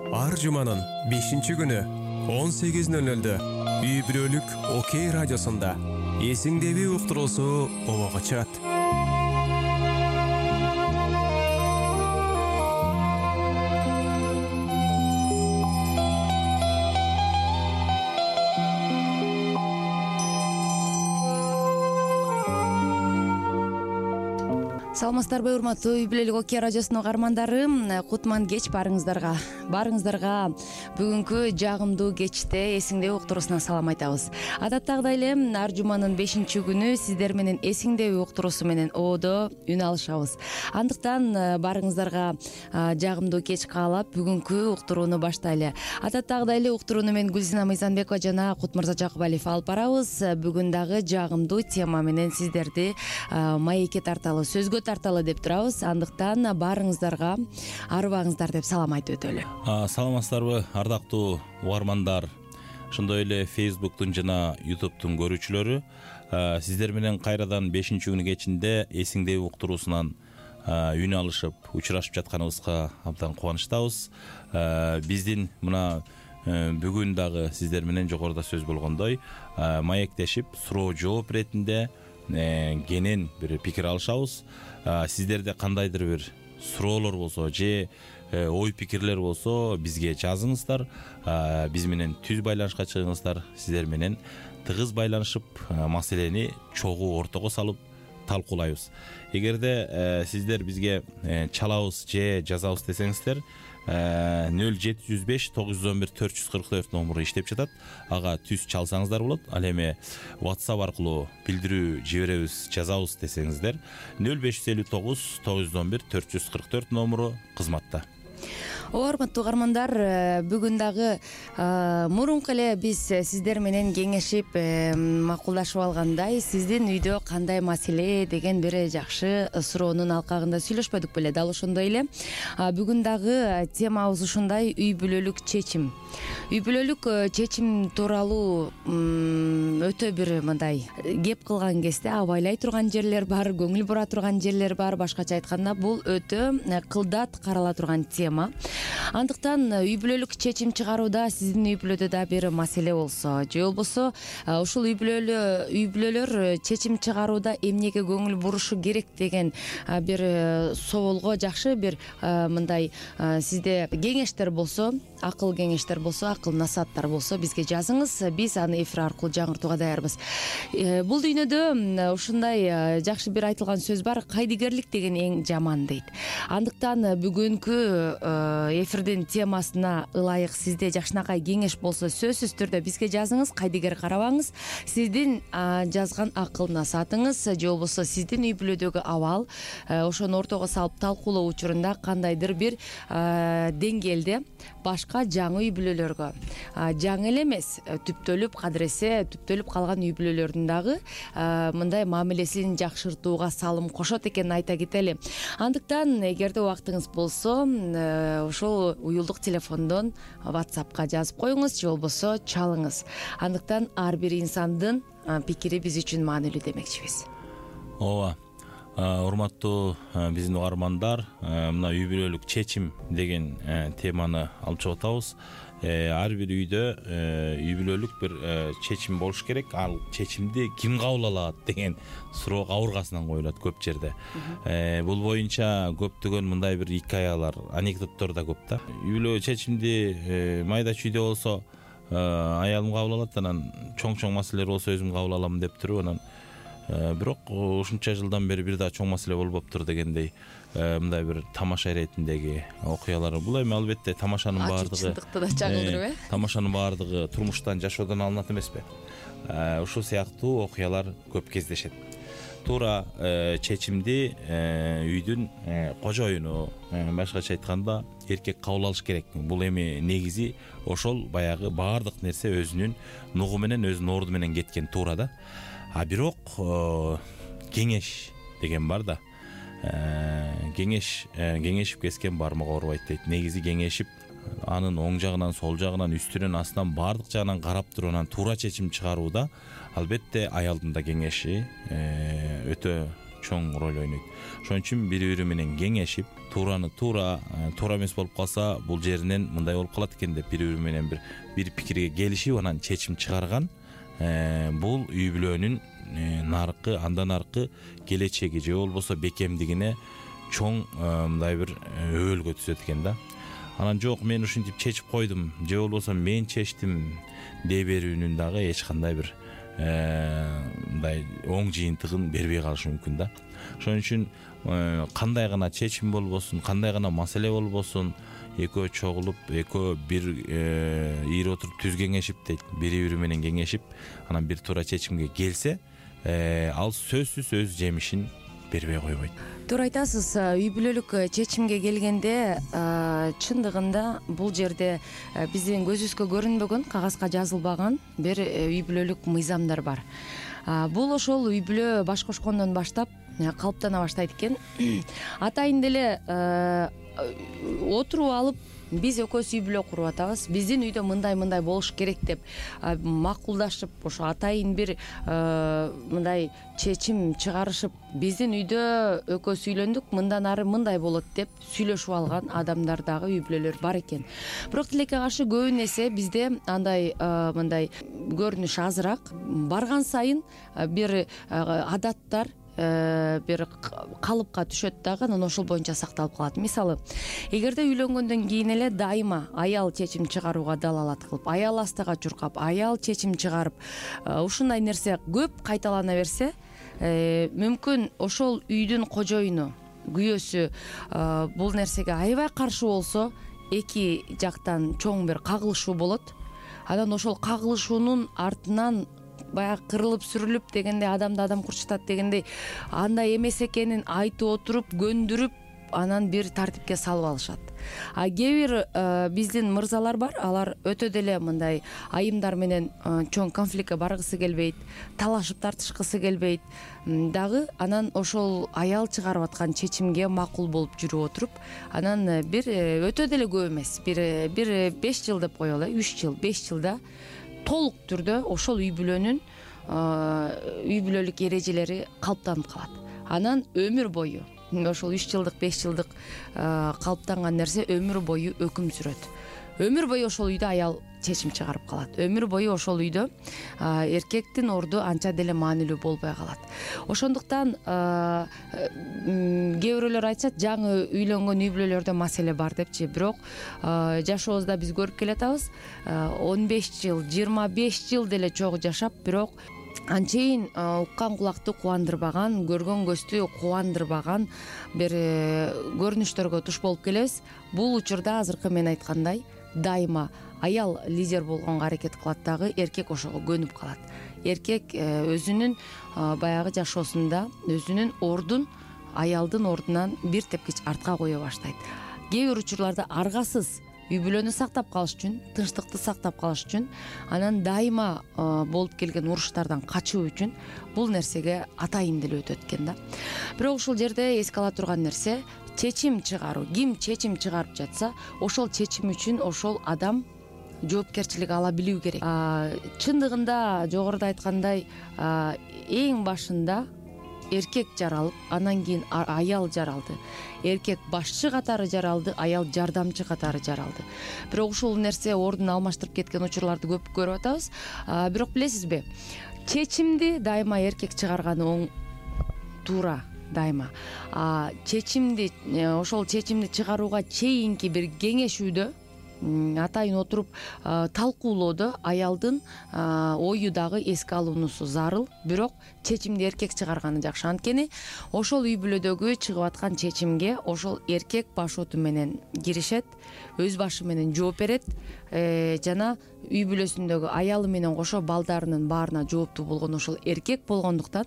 Ар жуманын 5-күнү 18:00-дө Үй бүлөлүк Окей радиосунда эсиңдеби уктуруусу обого чыгат. Саламатсыздарбы, урматтуу Үй бүлөлүк Окей радиосунун угармандары, кутман кеч барыңыздарга. Бүгүнкү жагымдуу кечте эсиңдеби уктуруусуна салам айтабыз. Адаттагыдай эле ар жуманын 5-күнү сиздер менен эсиңдеби уктуруусу менен ободо үн алышабыз. Андыктан барыңыздарга жагымдуу кеч каалап, бүгүнкү уктурууну баштайлы. Адаттагыдай эле уктурууну мен Гүлсина Мыйзамбекова жана Кутмырза Жакыбалиев алып барабыз. Бүгүн дагы жагымдуу тема менен сиздерди маекке тарталы, сөзгө тарталы деп турабыз. Андыктан барыңыздарга арыбаңыздар деп салам айтып өтөлү. Саламатсыздарбы, ардактуу угармандар, ошондой эле Facebooktун жана YouTube'тун көрүүчүлөрү. Сиздер менен кайрадан 5-күнү кечинде эсиңдеби уктуруусунан үн алышып, учурашып жатканыбызга абдан кубанычтабыз. Биздин мына бүгүн дагы сиздер менен жогоруда сөз болгондой маектешип, суроо жооп иретинде кенен бир пикир алышабыз. Сиздерде кандайдыр бир суроолор болсо же ой пикирлер болсо бизге жазыңыздар. Биз менен түз байланышка чыгыңыздар. Сиздер менен тыгыз байланышып, маселени чогуу ортого салып талкуулайбыз. Эгерде сиздер бизге чалабыз же жазабыз десеңиздер, 0705 911 444 номуру иштеп жатат. Ага түз чалсаңыздар болот. Ал эми WhatsApp аркылуу билдирүү жиберебиз, жазабыз десеңиздер, 0559 911 444 номуру кызматта. Урматтуу угармандар, бүгүн дагы мурунку эле биз сиздер менен кеңешип, макулдашып алгандай, сиздин үйдө кандай маселе деген бир жакшы суроонун алкагында сүйлөшпөдүк беле. Дал ошондой эле бүгүн дагы темабыз ушундай: үй бүлөлүк чечим. Үй бүлөлүк чечим тууралуу өтө бир мындай кеп кылган кезде абайлай турган жерлер бар, көңүл бура турган жерлер бар. Башкача айтканда, бул өтө кылдат карала турган тема. Андыктан үй бүлөлүк чечим чыгарууда сиздин үй бүлөдө да бир маселе болсо, же болбосо ушул үй бүлөлөр чечим чыгарууда эмнеге көңүл бурушу керек деген бир соолго жакшы бир мындай сизде кеңештер болсо, акыл кеңештер болсо, акыл насааттар болсо бизге жазыңыз. Биз аны эфир аркылуу жаңыртууга даярбыз. Бул дүйнөдө ушундай жакшы бир айтылган сөз бар: кайдыгерлик деген эң жаман дейт. Андыктан бүгүнкү эфирдин темасына ылайык сизде жакшынакай кеңеш болсо, сөзсүз түрдө бизге жазыңыз. Кайдыгер карабаңыз. Сиздин жазган акыл насаатыңыз же болбосо сиздин үй бүлөдөгү абал, ошону ортого салып талкуулоо учурунда кандайдыр бир деңгээлде башка жаңы үй бүлөлөргө, жаңы эле эмес, түптөлүп кадыресе түптөлүп калган үй бүлөлөрдүн дагы мындай мамилесин жакшыртууга салым кошот экенин айта кетели. Андыктан эгерде убактыңыз болсо, ошол уюлдук телефондон WhatsAppка жазып коюңуз же болбосо чалыңыз. Андыктан ар бир инсандын пикири биз үчүн маанилүү демекчибиз. Ооба. Урматтуу биздин угармандар, мына үй бүлөлүк чечим деген теманы алып чыгып атабыз. Ар бир үйдө үй бүлөлүк бир чечим болуш керек. Ал чечимди ким кабыл алат деген суроо кабыргасынан коюлат көп жерде. Бул боюнча көптөгөн мындай бир хикаялар, анекдоттор да көп да. Үй бүлө чечимди майда чүйдө болсо аялым кабыл алат, анан чоң маселелер болсо өзүм кабыл алам деп туруп, анан бирок ушунча жылдан бери бир да чоң маселе болбоптур дегендей мындай бир тамаша иретиндеги окуялар. Бул эми албетте тамашанын баардыгы чындыкты да чагылдырып, тамашанын бардыгы турмуштан, жашоодон алынат эмеспи? Ушул сыяктуу окуялар көп кездешет. Туура чечимди үйдүн кожоюну, башкача айтканда эркек кабыл алыш керек. Бул эми негизи ошол баягы баардык нерсе өзүнүн нугу менен, өзүнүн орду менен кеткен, туура да. Бирок кеңеш деген бар да. Кеңешип кескен бармак оорубайт дейт. Негизи кеңешип, анын оң жагынан, сол жагынан, үстүнөн, астынан баардык жагынан карап туруп анан туура чечим чыгарууда албетте аялдын да кеңеши өтө чоң роль ойнойт. Ошон үчүн бири бири менен кеңешип, туураны туура эмес болуп калса, бул жеринен мындай болуп калат экен деп бири бири менен бир пикирге келишип, анан чечим чыгарган бул үй бүлөнүн наркы, андан аркы келечеги же болбосо бекемдигине чоң мындай бир өбөлгө түзөт экен да. Анан жок, мен ушинтип чечип койдум же болбосо мен чечтим дей берүүнүн дагы эч кандай бир мындай оң жыйынтыгын бербей калышы мүмкүн да. Ошон үчүн кандай гана чечим болбосун, кандай гана маселе болбосун, экөө чогулуп, экөө бир ийри отуруп түз кеңешип дейт, бири бири менен кеңешип, анан бир туура чечимге келсе, ал сөзсүз өз жемишин бербей койбойт. Туура айтасыз. Үй бүлөлүк чечимге келгенде чындыгында бул жерде биздин көзүбүзгө көрүнбөгөн, кагазга жазылбаган бир үй бүлөлүк мыйзамдар бар. Бул ошол үй бүлө баш кошкондон баштап калыптана баштайт экен. Атайын деле отуруп алып, биз экөөбүз үй бүлө куруп атабыз, биздин үйдө мындай болуш керек деп макулдашып, ошо атайын бир мындай чечим чыгарышып, биздин үйдө экөөбүз үйлөндүк, мындан ары мындай болот деп сүйлөшүп алган адамдар дагы үй бүлөлөр бар экен. Бирок тилекке каршы көбүн эсе бизде андай мындай көрүнүш азыраак. Барган сайын бир адаттар бир калыпка түшөт дагы, анан ошол боюнча сакталып калат. Мисалы, эгерде үйлөнгөндөн кийин эле дайыма аял чечим чыгарууга далалат кылып, аял астыга чуркап, аял чечим чыгарып, ушундай нерсе көп кайталана берсе, мүмкүн ошол үйдүн кожоюну, күйөөсү бул нерсеге аябай каршы болсо, эки жактан чоң бир кагылышуу болот. Анан ошол кагылышуунун артынан баягы кырылып сүрүлүп дегенде, адамды адам курчатат дегендей, андай эмес экенин айтып отуруп, көндүрүп, анан бир тартипке салып алышат. Кээ бир биздин мырзалар бар, алар өтө деле мындай айымдар менен чоң конфликтке баргысы келбейт, талашып тартышкысы келбейт дагы, анан ошол аял чыгарып аткан чечимге макул болуп жүрүп отуруп, анан бир өтө деле көп эмес, бир 5 жыл деп коелу, 3 жыл, 5 жылда толук түрдө ошол үй бүлөнүн үй бүлөлүк эрежелери калыптанып калат. Анан өмүр бою ошол 3 жылдык, 5 жылдык калыптанган нерсе өмүр бою өкүм сүрөт. Өмүр бою ошол үйдө аял чечим чыгарып калат. Өмүр бою ошол үйдө эркектин орду анча деле маанилүү болбой калат. Ошондуктан кээ бирөөлөр айтышат, жаңы үйлөнгөн үй бүлөлөрдө маселе бар депчи. Бирок жашообузда биз көрүп келатабыз, 15 жыл, 25 жыл деле чогуу жашап, бирок анчейин уккан кулакты кубандырбаган, көргөн көздү кубандырбаган бир көрүнүштөргө туш болуп келебиз. Бул учурда азыркы мен айткандай, дайыма аял лидер болгонго аракет кылат дагы, эркек ошого көнүп калат. Эркек өзүнүн баягы жашоосунда өзүнүн ордун аялдын ордунан бир тепкич артка кое баштайт. Кээ бир учурларда аргасыз үй бүлөнү сактап калыш үчүн, тынчтыкты сактап калыш үчүн, анан дайыма болуп келген уруштардан качуу үчүн бул нерсеге атайын деле өтөт экен да. Бирок ушул жерде эске ала турган нерсе, чечим чыгаруу. Ким чечим чыгарып жатса, ошол чечим үчүн ошол адам жоопкерчилик ала билүү керек. Чындыгында жогоруда айткандай, эң башында эркек жаралып, анан кийин аял жаралды. Эркек башчы катары жаралды, аял жардамчы катары жаралды. Бирок ушул нерсе ордун алмаштырып кеткен учурларды көп көрүп атабыз. Бирок билесизби, чечимди дайыма эркек чыгарганы оң, туура дайыма. Чечимди, ошол чечимди чыгарууга чейинки бир кеңешүүдө, атайын отуруп талкуулоодо аялдын ою дагы эске алуунусу зарыл. Бирок чечимди эркек чыгарганы жакшы. Анткени ошол үй бүлөдөгү чыгып аткан чечимге ошол эркек баш оту менен киришет, өз башы менен жооп берет, жана үй бүлөсүндөгү аялы менен кошо балдарынын баарына жооптуу болгон ошол эркек болгондуктан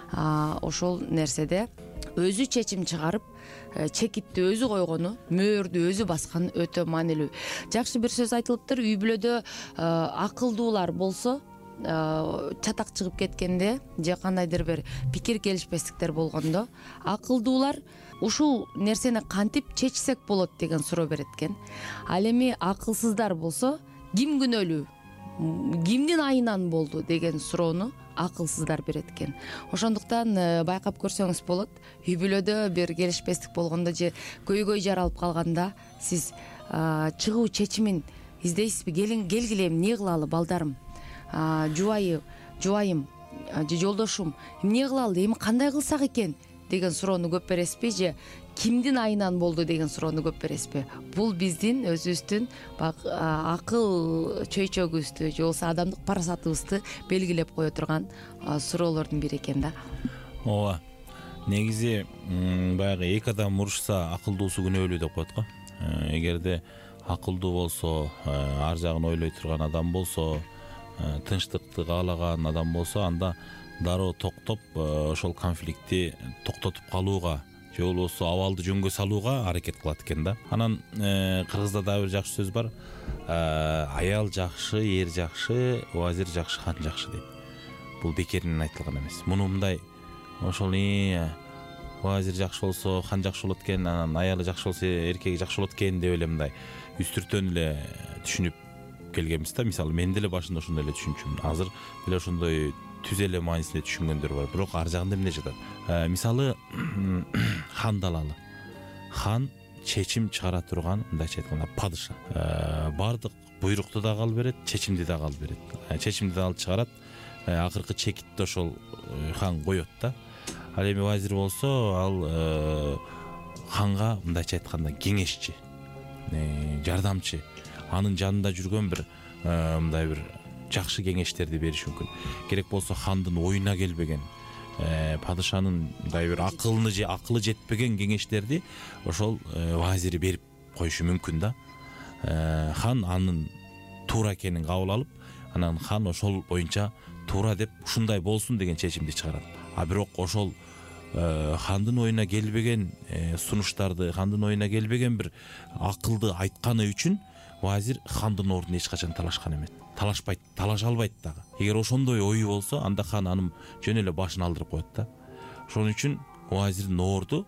ошол нерседе өзү чечим чыгарып, чекитти өзү койгону, мөөрдү өзү басканы өтө маанилүү. Жакшы бир сөз айтылыптыр, үй бүлөдө акылдуулар болсо, чатак чыгып кеткенде же кандайдыр бир пикир келишпестиктер болгондо, акылдуулар ушул нерсени кантип чечсек болот деген суроо берет экен. Ал эми акылсыздар болсо, ким күнөөлүү, кимдин айынан болду деген суроону акылсыздар берет экен. Ошондуктан байкап көрсөңүз болот, үй бүлөдө бир келишпестик болгондо же көйгөй жаралып калганда сиз чыгуу чечимин издейсизби? Келгиле, эмне кылалы балдарым, жубайым же жолдошум, эмне кылалы, эми кандай кылсак экен деген суроону көп бересизби, же кимдин айынан болду деген суроону көп бересизби? Бул биздин өзүбүздүн акыл чөйчөгүбүздү же болбосо адамдык парасатыбызды белгилеп кое турган суроолордун бири экен да. ооба, негизи баягы эки адам урушса акылдуусу күнөөлүү деп коет го. Эгерде акылдуу болсо, ар жагын ойлой турган адам болсо, тынчтыкты каалаган адам болсо, анда дароо токтоп ошол конфликтти токтотуп калууга же болбосо абалды жөнгө салууга аракет кылат экен да. Анан кыргызда дагы бир жакшы сөз бар: аял жакшы, эр жакшы, вазир жакшы, хан жакшы дейт. Бул бекеринен айтылган эмес. Муну мындай ошол вазир жакшы болсо хан жакшы болот экен, анан аялы жакшы болсо эркеги жакшы болот экен деп эле мындай үстүртөн эле түшүнүп келгенбиз да. Мисалы мен деле башында ошондой эле түшүнчүмүн. Азыр деле ошондой түз эле маанисинде түшүнгөндөр бар. Бирок ар жагында эмне жатат? Мисалы ханды алалы. Хан чечим чыгара турган, мындайча айтканда, падыша. Бардык буйрукту да кабыл берет, чечимди да кабыл берет. Чечимди да алып чыгарат, акыркы чекитти ошол хан коет да. Ал эми вазир болсо, ал ханга мындайча айтканда кеңешчи, жардамчы, анын жанында жүргөн бир мындай бир жакшы кеңештерди бериш мүмкүн. Керек болсо хандын оюна келбеген, падышанын мындай бир акылы жетпеген кеңештерди ошол вазири берип коюшу мүмкүн да. Хан анын туура экенин кабыл алып, анан хан ошол боюнча туура деп ушундай болсун деген чечимди чыгарат. А бирок ошол хандын оюна келбеген сунуштарды, хандын оюна келбеген бир акылды айтканы үчүн вазир хандын ордун эч качан талашкан эмес. Талашпайт, талаша албайт дагы. Эгер ошондой ою болсо, анда хан анын жөн эле башын алдырып коет да. Ошон үчүн вазирдин орду,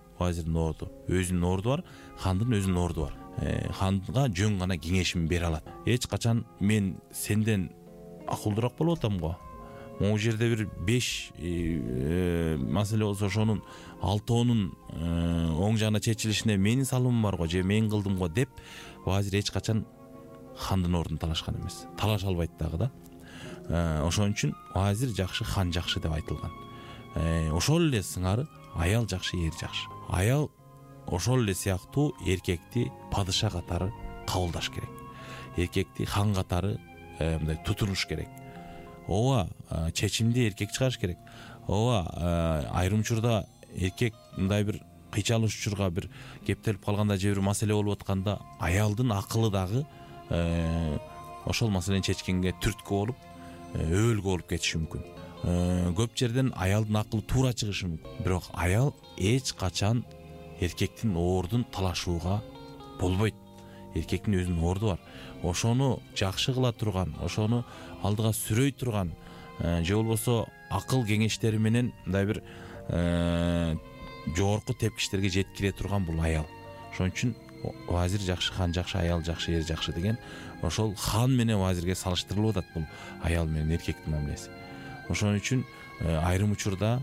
өзүнүн орду бар, хандын өзүнүн орду бар. Ханга жөн гана кеңешин бере алат. Эч качан мен сенден акылдуураак болуп атам го, могу жерде бир 5 маселе болсо ошонун 6-оонун оң жагына чечилишине менин салымым бар го, же мен кылдым го деп вазир эч качан хандын ордун талашкан эмес. Талаша албайт дагы да. Ошон үчүн вазир жакшы, хан жакшы деп айтылган. Ошол эле сыңары аял жакшы, эр жакшы. Аял ошол эле сыяктуу эркекти падыша катары кабылдаш керек. Эркекти хан катары мындай тутуруш керек. Ооба, чечимди эркек чыгарыш керек. Ооба, айрым учурда эркек мындай бир кыйчалыш учурга бир кептелип калганда же бир маселе болуп атканда аялдын акылы дагы ошол маселени чечкенге түрткү болуп, өбөлгө болуп кетиши мүмкүн. Көп жерден аялдын акылы туура чыгышы мүмкүн. Бирок аял эч качан эркектин ордун талашууга болбойт. Эркектин өзүнүн орду бар. Ошону жакшы кыла турган, ошону алдыга сүрөй турган, же болбосо акыл кеңештери менен мындай бир жогорку тепкичтерге жеткире турган бул аял. Ошон үчүн вазир жакшы, хан жакшы, аял жакшы, эр жакшы деген ошол хан менен вазирге салыштырылып атат бул аял менен эркектин мамилеси. Ошон үчүн айрым учурда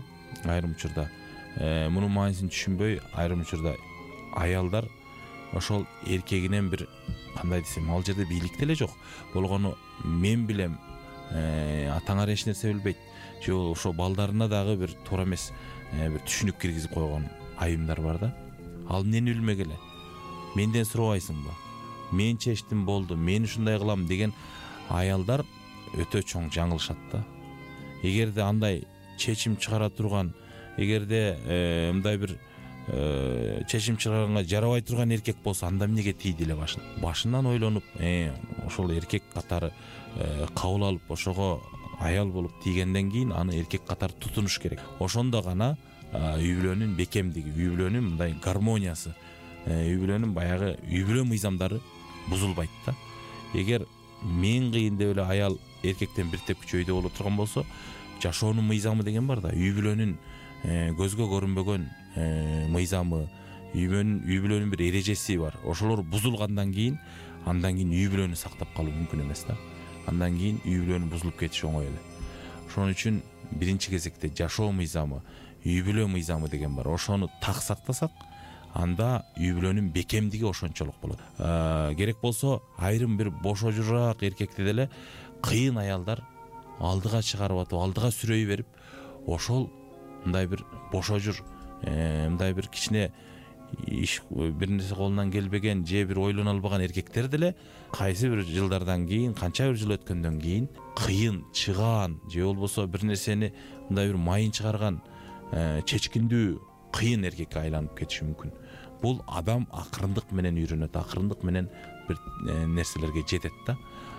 мунун маанисин түшүнбөй, айрым учурда аялдар ошол эркегинен бир, кандай десем, ал жерде бийлик деле жок. Болгону мен билем, атаңар эч нерсе билбейт. Же ошо балдарына дагы бир туура эмес бир түшүнүк киргизип койгон айымдар бар да. Ал эмнени билмегеле? Менден сурабайсыңбы? Мен чечтим болду, мен ушундай кылам деген аялдар өтө чоң жаңылышат да. Эгерде андай чечим чыгара турган, эгерде мындай бир чечим чыгарганга жарабай турган эркек болсо, анда эмнеге тийди эле башынан ойлонуп, ошол эркек катары кабыл алып, ошого аял болуп тийгенден кийин аны эркек катары тутунуш керек. Ошондо гана үй бүлөнүн бекемдиги, үй бүлөнүн мындай гармониясы, үй бүлөнүн баягы үй бүлө мыйзамдары бузулбайт да. Эгер мен кыйын деп эле аял эркектен бир тепкичи өйдө боло турган болсо, жашоонун мыйзамы деген бар да. Үй бүлөнүн көзгө көрүнбөгөн мыйзамы, үй бүлөнүн бир эрежеси бар. Ошолор бузулгандан кийин, андан кийин үй бүлөнү сактап калуу мүмкүн эмес да. Андан кийин үй бүлөнүн бузулуп кетиши оңой эле. Ошон үчүн биринчи кезекте жашоо мыйзамы, үй бүлө мыйзамы деген бар. Ошону так сактасак, анда үй бүлөнүн бекемдиги ошончолук болот. Керек болсо айрым бир бошожураак эркекти деле кыйын аялдар алдыга чыгарып атып, алдыга сүрөй берип, ошол мындай бир бошожур, мындай бир кичине иш бир нерсе колунан келбеген же бир ойлоно албаган эркектер деле кайсы бир жылдардан кийин, канча бир жыл өткөндөн кийин кыйын, чыгаан же болбосо бир нерсени мындай бир майын чыгарган, чечкиндүү, кыйын эркекке айланып кетиши мүмкүн. Бул адам акырындык менен үйрөнөт, акырындык менен бир нерселерге жетет да.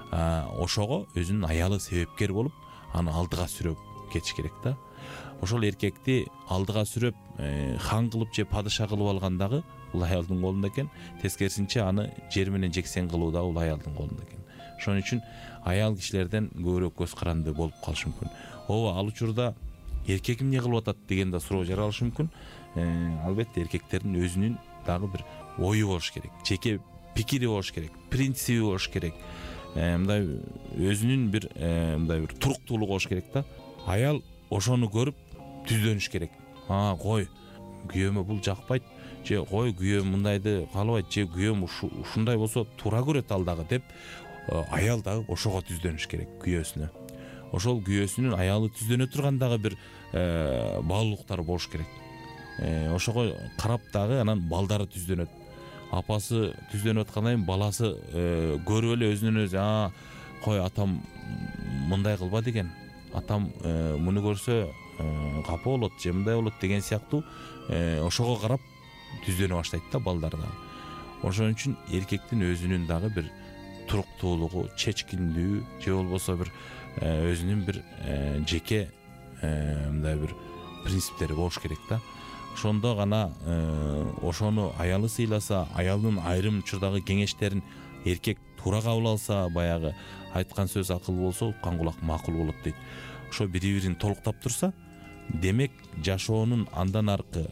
Ошого өзүнүн аялы себепкер болуп, аны алдыга сүрөп кетиш керек да. Ошол эркекти алдыга сүрөп, хан кылып же падыша кылып алгандагы бул аялдын колунда экен. Тескерисинче аны жер менен жексен кылуу да бул аялдын колунда экен. Ошон үчүн аял кишилерден көбүрөөк көз каранды болуп калышы мүмкүн. Ооба, ал учурда эркек эмне кылып атат деген да суроо жаралышы мүмкүн. Албетте эркектердин өзүнүн дагы бир ою болуш керек, жеке пикири болуш керек, принциби болуш керек. Мындай өзүнүн бир мындай бир туруктуулугу болуш керек да. Аял ошону көрүп түздөнүш керек. Кой, күйөөмө бул жакпайт, же кой күйөөм мындайды каалабайт, же күйөөм ушундай болсо туура көрөт ал дагы деп, аял дагы ошого түздөнүш керек, күйөөсүнө. Ошол күйөөсүнүн аялы түздөнө турган дагы бир баалуулуктар болуш керек. Ошого карап дагы анан балдары түздөнөт. Апасы түздөнүп аткандан кийин баласы көрүп эле өзүнөн өзү, кой атам мындай кылбады экен, атам муну көрсө капа болот же мындай болот деген сыяктуу ошого карап түздөнө баштайт да балдар дагы. Ошон үчүн эркектин өзүнүн дагы бир туруктуулугу, чечкиндүү же болбосо бир өзүнүн бир жеке мындай бир принциптери болуш керек да. Ошондо гана ошону аялы сыйласа, аялдын айрым учурдагы кеңештерин эркек туура кабыл алса, баягы айткан сөз акыл болсо, уккан кулак макул болот дейт. Ошо бири-бирин толуктап турса, демек жашоонун андан аркы,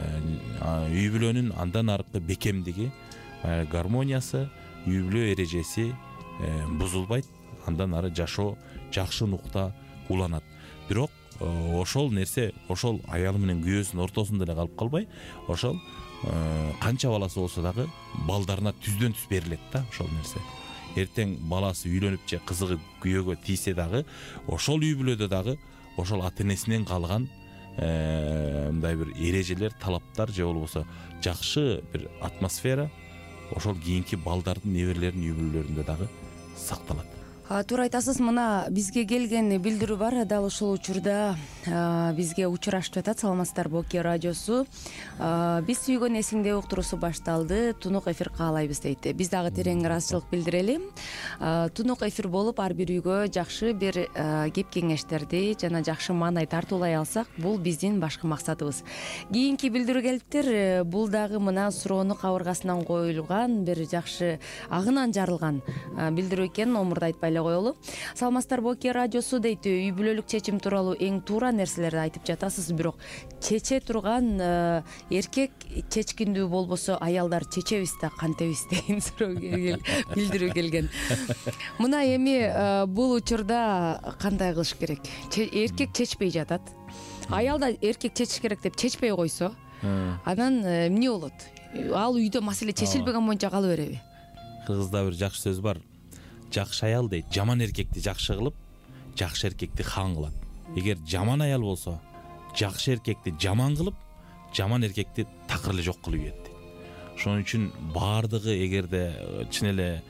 үй бүлөнүн андан аркы бекемдиги, гармониясы, үй бүлө эрежеси бузулбайт. Андан ары жашоо жакшы нукта уланат. Бирок ошол нерсе ошол аялы менен күйөөсүнүн ортосунда эле калып калбай, ошол канча баласы болсо дагы балдарына түздөн түз берилет да ошол нерсе. Эртең баласы үйлөнүп же кызыгы күйөөгө тийсе дагы, ошол үй бүлөдө дагы ошол ата энесинен калган мындай бир эрежелер, талаптар же болбосо жакшы бир атмосфера ошол кийинки балдардын, неберелердин үй бүлөлөрүндө дагы сакталат. Туура айтасыз. Мына бизге келген билдирүү бар. Дал ушул учурда бизге учурашып жатат. Саламатсыздарбы, Оке радиосу. Биз сүйгөн эсиңде уктуруусу башталды. Тунук эфир каалайбыз дейт. Биз дагы терең ыраазычылык билдирели. Тунук эфир болуп, ар бир үйгө жакшы бир кеп кеңештерди жана жакшы маанай тартуулай алсак, бул биздин башкы максатыбыз. Кийинки билдирүү келиптир. Бул дагы мына суроону кабыргасынан коюлган бир жакшы агынан жарылган билдирүү экен. Омурда айтпай коелу. Саламатсыздарбы, Оке радиосу дейт. Үй бүлөлүк чечим тууралуу эң туура нерселерди айтып жатасыз, бирок чече турган эркек чечкиндүү болбосо, аялдар чечебиз да кантебиз деген суроо билдирүү келген. Мына эми бул учурда кандай кылыш керек? Эркек чечпей жатат. Аял да эркек чечиш керек деп чечпей койсо, анан эмне болот? Ал үйдө маселе чечилбеген боюнча кала береби? Кыргызда бир жакшы сөз бар. Жакшы аял дейт, жаман эркекти жакшы кылып, жакшы эркекти хан кылат. Эгер жаман аял болсо, жакшы эркекти жаман кылып, жаман эркекти такыр эле жок кылып ийет. Ошон үчүн баардыгы, эгерде чын эле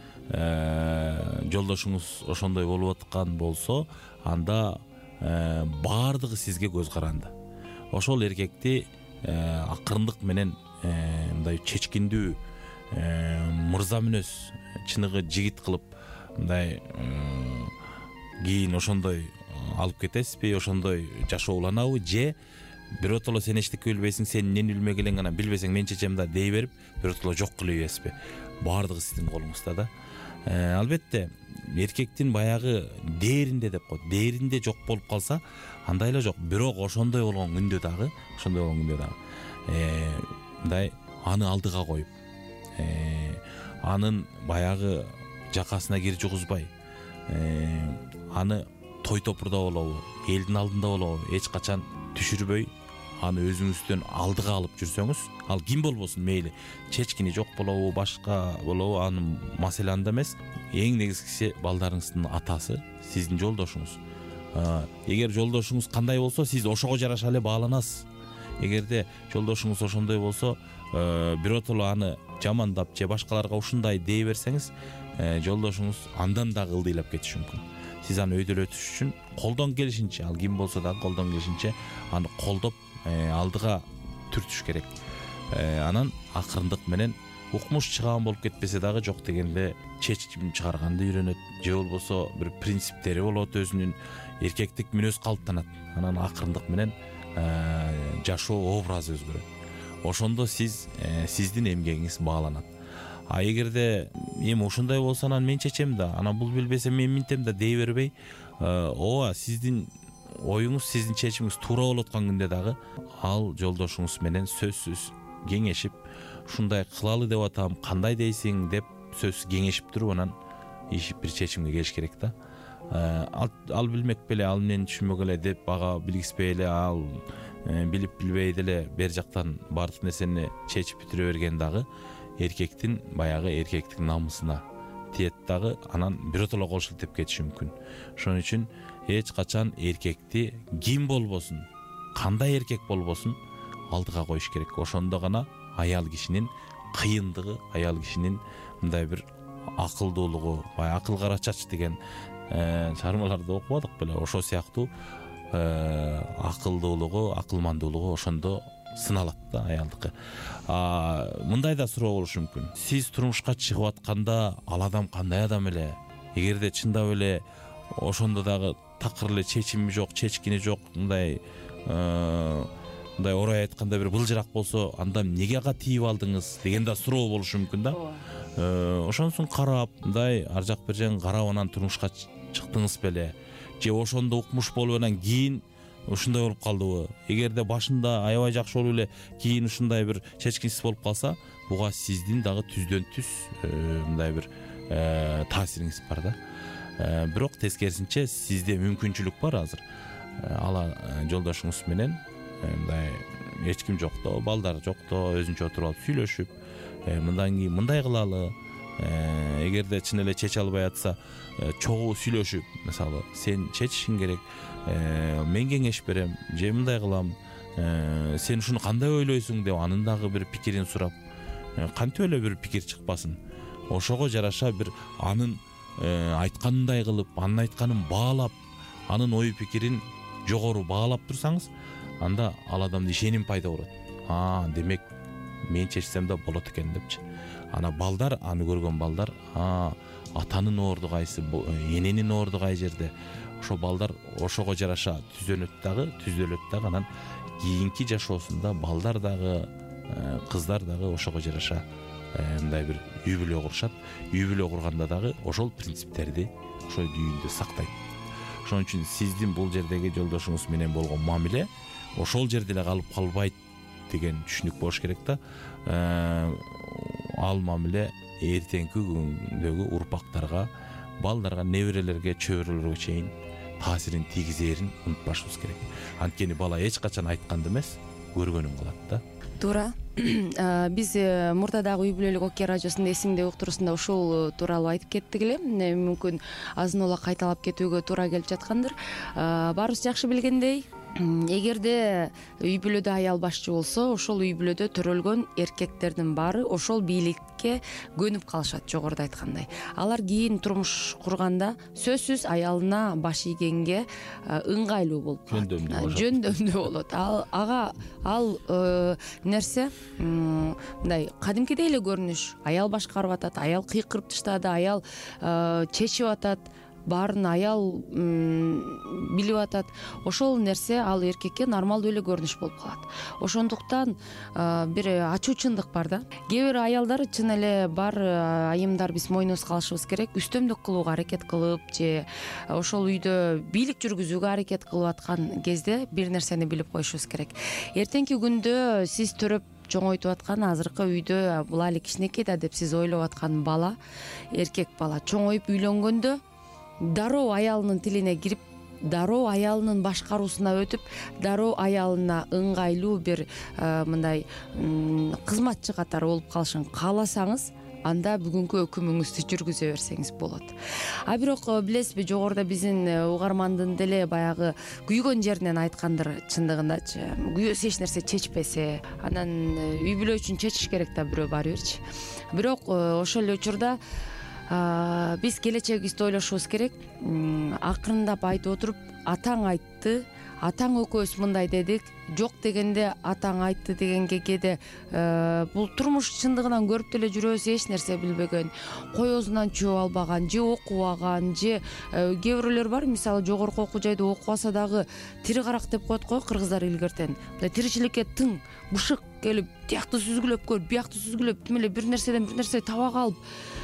жолдошуңуз ошондой болуп аткан болсо, анда баардыгы сизге көз каранды. Ошол эркекти акырындык менен мындай чечкиндүү, мырза мүнөз, чыныгы жигит кылып, мындай кийин ошондой алып кетесизби, ошондой жашоо уланабы, же биротоло сен эчтеке билбейсиң, сен эмнени билмек элең, анан билбесең мен чечем да дей берип, биротоло жок кылып ийесизби? Баардыгы сиздин колуңузда да. Албетте эркектин баягы дээринде деп коет, дээринде жок болуп калса, андай эле жок. Бирок ошондой болгон күндө дагы, мындай аны алдыга коюп, анын баягы жакасына кир жугузбай, аны той топурда болобу, элдин алдында болобу эч качан түшүрбөй аны өзүңүздөн алдыга алып жүрсөңүз, ал ким болбосун мейли чечкини жок болобу, башка болобу, анын маселе анда эмес. Эң негизгиси балдарыңыздын атасы сиздин жолдошуңуз. Эгер жолдошуңуз кандай болсо, сиз ошого жараша эле бааланасыз. Эгерде жолдошуңуз ошондой болсо, биротоло аны жамандап же башкаларга ушундай дей берсеңиз, жолдошуңуз андан да ылдыйлап кетиши мүмкүн. Сиз аны өйдөлөтүш үчүн колдон келишинче, ал ким болсо да колдон келишинче аны колдоп алдыга түртүш керек. Анан акырындык менен укмуш чыган болуп кетпесе дагы жок дегенде чечим чыгарганды үйрөнөт, же болбосо бир принциптери болот, өзүнүн эркектик мүнөз калыптанат. Анан акырындык менен жашоо образы өзгөрөт. Ошондо сиздин эмгегиңиз бааланат. А эгерде эми ушундай болсо анан мен чечем да, анан бул билбесе мен минтем да дей бербей, ооба сиздин оюңуз, сиздин чечимиңиз туура болуп аткан күндө дагы ал жолдошуңуз менен сөзсүз кеңешип, ушундай кылалы деп атам, кандай дейсиң деп сөзсүз кеңешип туруп анан бир чечимге келиш керек да. Ал билмек беле, ал мени түшүнмөк эле деп ага билгизбей эле, ал билип билбей деле бер жактан баардык нерсени чечип бүтүрө берген дагы эркектин баягы эркектик намысына тиет дагы, анан биротоло кол шилтеп кетиши мүмкүн. Ошон үчүн эч качан эркекти ким болбосун, кандай эркек болбосун алдыга коюш керек. Ошондо гана аял кишинин кыйындыгы, аял кишинин мындай бир акылдуулугу, акыл кара чач деген чыгармаларды окубадык беле, ошо сыяктуу акылдуулугу, акылмандуулугу ошондо сыналат да аялдыкы. Мындай да суроо болушу мүмкүн. Сиз турмушка чыгып атканда ал адам кандай адам эле? Эгерде чындап эле ошондо дагы такыр эле чечими жок, чечкини жок, мындай орай айтканда бир былжырак болсо, анда эмнеге ага тийип алдыңыз деген да суроо болушу мүмкүн да. Ошонусун карап, мындай ар жак бир жерин карап анан турмушка чыктыңыз беле? Же ошондо укмуш болуп анан кийин ушундай болуп калдыбы? Эгерде башында аябай жакшы болуп эле кийин ушундай бир чечкинсиз болуп калса, буга сиздин дагы түздөн түз мындай бир таасириңиз бар да. Бирок тескерисинче сизде мүмкүнчүлүк бар азыр. Ала жолдошуңуз менен мындай эч ким жокто, балдар жокто, өзүнчө отуруп алып сүйлөшүп, мындан кийин мындай кылалы. Эгерде чын эле чече албай атса, чогуу сүйлөшүп, мисалы, сен чечишиң керек, мен кеңеш берем, же мындай кылам, сен ушуну кандай ойлойсуң деп анын дагы бир пикирин сурап, кантип эле бир пикир чыкпасын. Ошого жараша бир анын айтканындай кылып, анын айтканын баалап, анын ой пикирин жогору баалап турсаңыз, анда ал адамда ишеним пайда болот. Демек мен чечсем да болот экен депчи. Ана балдар, аны көргөн балдар, атанын орду кайсы, эненин орду кай жерде, ошо балдар ошого жараша түзөлөт дагы, анан кийинки жашоосунда балдар дагы, кыздар дагы ошого жараша мындай бир үй бүлө курушат. Үй бүлө курганда дагы ошол принциптерди ошол күйүндө сактайт. Ошон үчүн сиздин бул жердеги жолдошуңуз менен болгон мамиле ошол жерде эле калып калбайт деген түшүнүк болуш керек да. Ал мамиле эртеңки күндөгү урпактарга, балдарга, неберелерге, чөбөрөлөргө чейин таасирин тийгизерин унутпашыбыз керек. Анткени бала эч качан айтканды эмес, көргөнүн кылат да. Туура. Биз мурдадагы үй бүлөлүк Окей радиосунда эсиңде уктуруусунда ушул тууралуу айтып кеттик эле. Мүмкүн азын улак кайталап кетүүгө туура келип жаткандыр. Баарыбыз жакшы билгендей, эгерде үй бүлөдө аял башчы болсо, ошол үй бүлөдө төрөлгөн эркектердин баары ошол бийликке көнүп калышат, жогоруда айткандай. Алар кийин турмуш курганда сөзсүз аялына баш ийгенге ыңгайлуу болуп калат, жөндөмдүү болот. Ал нерсе мындай кадимкидей эле көрүнүш. Аял башкарып атат, аял кыйкырып таштады, аял чечип атат, баарын аял билип атат. Ошол нерсе ал эркекке нормалдуу эле көрүнүш болуп калат. Ошондуктан бир ачуучундук бар да. Кээ бир аялдар чын эле бар, айымдар биз мойнубузга алышыбыз керек, үстөмдүк кылууга аракет кылып же ошол үйдө бийлик жүргүзүүгө аракет кылып аткан кезде бир нерсени билип коюшубуз керек. Эртеңки күндө сиз төрөп чоңойтуп аткан азыркы үйдө бул али кичинекей да деп сиз ойлоп аткан бала, эркек бала чоңоюп үйлөнгөндө дароо аялынын тилине кирип дароо аялынын башкаруусуна өтүп, дароо аялына ыңгайлуу бир мындай кызматчы катары болуп калышын кааласаңыз, анда бүгүнкү өкүмүңүздү жүргүзө берсеңиз болот. А бирок билесизби, жогоруда биздин угармандын деле баягы күйгөн жеринен айткандыр, чындыгындачы. Күйөөсү эч нерсе чечпесе, анан үй бүлө үчүн чечиш керек да бирөө баары бирчи. Бирок ошол эле учурда биз келечегибизди ойлошубуз керек. Акырындап айтып отуруп, атаң айтты, атаң экөөбүз мындай дедик, жок дегенде атаң айтты дегенге кээде бул турмуш чындыгынан көрүп деле жүрөбүз, эч нерсе билбеген, коёзунан чөп албаган, же окубаган, же кээ бирөөлөр бар, мисалы жогорку окуу жайда окубаса дагы тири карак деп коет го кыргыздар илгертен. Тиричиликке тың бышык келип, тиякты сүзгүлөп көрүп, биякты сүзгүлөп, тим эле бир нерседен бир нерсе таба калып,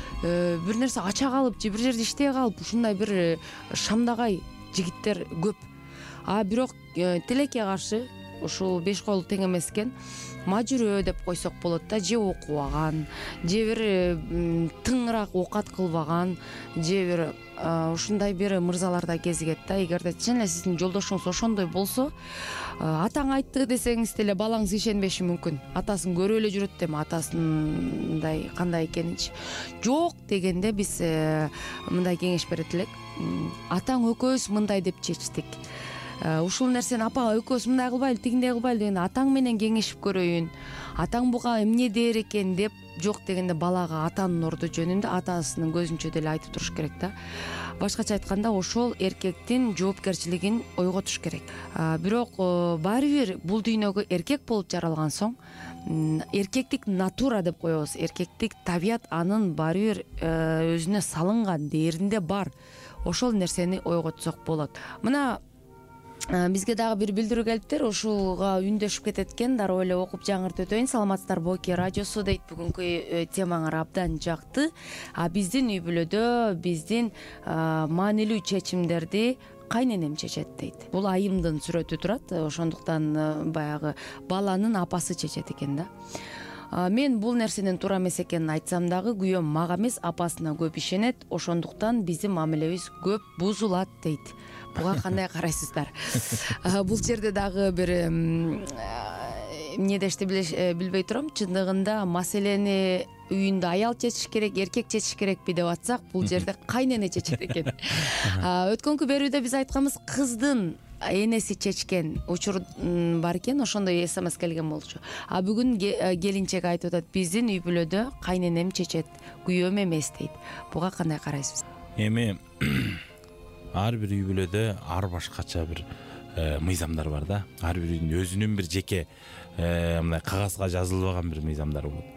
бир нерсе ача калып, же бир жерде иштей калып, ушундай бир шамдагай жигиттер көп. А бирок тилекке каршы ушул беш колу тең эмес экен, мажүрөө деп койсок болот да, же окубаган, же бир тыңыраак оокат кылбаган, же бир ушундай бир мырзалар да кезигет да. Эгерде чын эле сиздин жолдошуңуз ошондой болсо, атаң айтты десеңиз деле балаңыз ишенбеши мүмкүн. Атасын көрүп эле жүрөт эми, атасындай кандай экенинчи. Жок дегенде биз мындай кеңеш берет элек. Атаң экөөбүз мындай деп чечтик. Ушул нерсени апа экөөбүз мындай кылбайлы, тигиндей кылбайлы дегенде атаң менен кеңешип көрөйүн. Атаң буга эмне дээр экен деп, жок дегенде балага атанын орду жөнүндө атасынын көзүнчө деле айтып туруш керек да. Башкача айтканда, ошол эркектин жоопкерчилигин ойготуш керек. Бирок баары бир бул дүйнөгө эркек болуп жаралган соң, эркектик натура деп коебуз, эркектик табият анын баары бир өзүнө салынган, дээринде бар. Ошол нерсени ойготсок болот. Мына бизге дагы бир билдирүү келиптир, ушуга үндөшүп кетет экен, дароо эле окуп жаңыртып өтөйүн. Саламатсыздарбы, Оке радиосу дейт. Бүгүнкү темаңар абдан жакты. Биздин үй бүлөдө биздин маанилүү чечимдерди кайненем чечет дейт. Бул айымдын сүрөтү турат, ошондуктан баягы баланын апасы чечет экен да. Мен бул нерсенин туура эмес экенин айтсам дагы, күйөөм мага эмес апасына көп ишенет, ошондуктан биздин мамилебиз көп бузулат дейт. Буга кандай карайсыздар? Бул жерде дагы бир эмне дешти билбей турам. Чындыгында маселени үйүндө аял чечиш керек, эркек чечиш керекпи деп атсак, бул жерде кайнене чечет экен. Өткөнкү берүүдө биз айтканбыз, кыздын энеси чечкен учур бар экен, ошондой СМС келген болчу. Бүгүн келинчек айтып атат, биздин үй бүлөдө кайненем чечет, күйөөм эмес дейт. Буга кандай карайсыз? Эми ар бир үй бүлөдө ар башкача бир мыйзамдар бар да. Ар бир үйдүн өзүнүн бир жеке мындай кагазга жазылбаган бир мыйзамдары болот.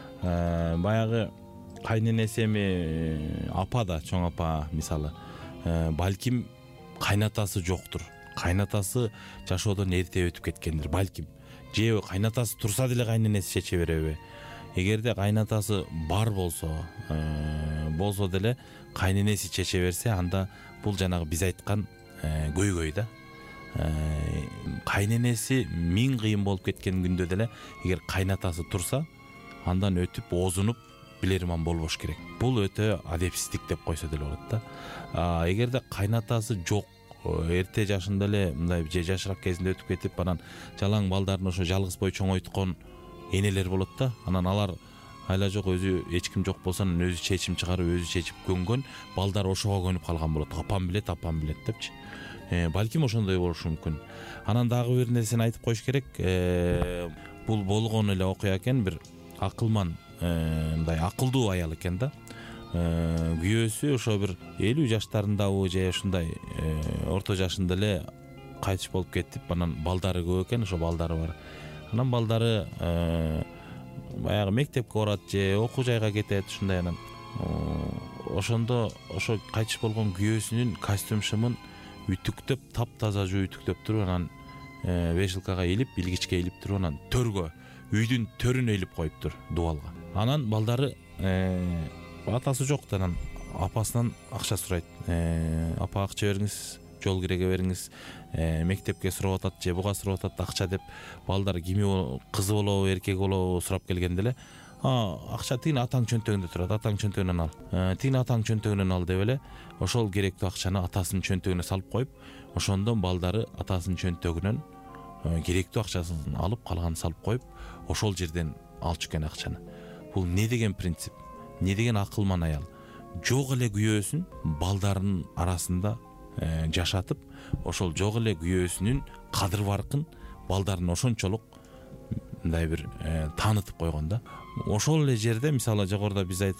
Баягы кайненеси эми апа да, чоң апа мисалы, балким кайнатасы жоктур. Кайнатасы жашоодон эрте өтүп кеткендир, балким. Же кайнатасы турса деле кайненеси чече береби? Эгерде кайнатасы бар болсо деле кайненеси чече берсе, анда бул жанагы биз айткан көйгөй да. Кайненеси миң кыйын болуп кеткен күндө деле эгер кайнатасы турса, андан өтүп озунуп билерман болбош керек. Бул өтө адепсиздик деп койсо деле болот да. Эгерде кайнатасы жок, эрте жашында эле мындай же жашыраак кезинде өтүп кетип, анан жалаң балдарын ошо жалгыз бой чоңойткон энелер болот да. Анан алар айла жок, өзү эч ким жок болсо, өзү чечим чыгарып, өзү чечип көнгөн, балдар ошого көнүп калган болот. Апам билет депчи. Балким ошондой болушу мүмкүн. Анан дагы бир нерсени айтып коюш керек. Бул болгон эле окуя экен, бир акылман, мындай акылдуу аял экен да. Күйөөсү ошо бир 50 жаштарындабы же ушундай орто жашында эле кайтыш болуп кетип, анан балдары көп экен, ошо балдары бар. Анан балдары баягы мектепке барат же окуу жайга кетет, ушундай. Анан ошондо ошо кайтыш болгон күйөөсүнүн костюм шымын үтүктөп, таптаза үтүктөп туруп, анан вешалкага илип, илгичке илип туруп, анан төргө, үйдүн төрүнө илип коюптур, дубалга. Анан балдары атасы жок, анан апасынан акча сурайт. Апа, акча бериңиз, жол киреге бериңиз, мектепке сурап атат же буга сурап атат акча деп, балдар кими кызы болобу, эркеги болобу сурап келгенде эле акча тигин атаң чөнтөгүндө турат, атаң чөнтөгүнөн ал, тигин атаң чөнтөгүнөн ал деп эле ошол керектүү акчаны атасынын чөнтөгүнө салып коюп, ошондон балдары атасынын чөнтөгүнөн керектүү акчасын алып, калганын салып коюп, ошол жерден алчу экен акчаны. Бул не деген принцип, не деген акылман аял. Жок эле күйөөсүн балдарынын арасында жашатып, ошол жок эле күйөөсүнүн кадыр баркын балдарын ошончолук мындай бир таанытып койгон да. Ошол эле жерде мисалы жогоруда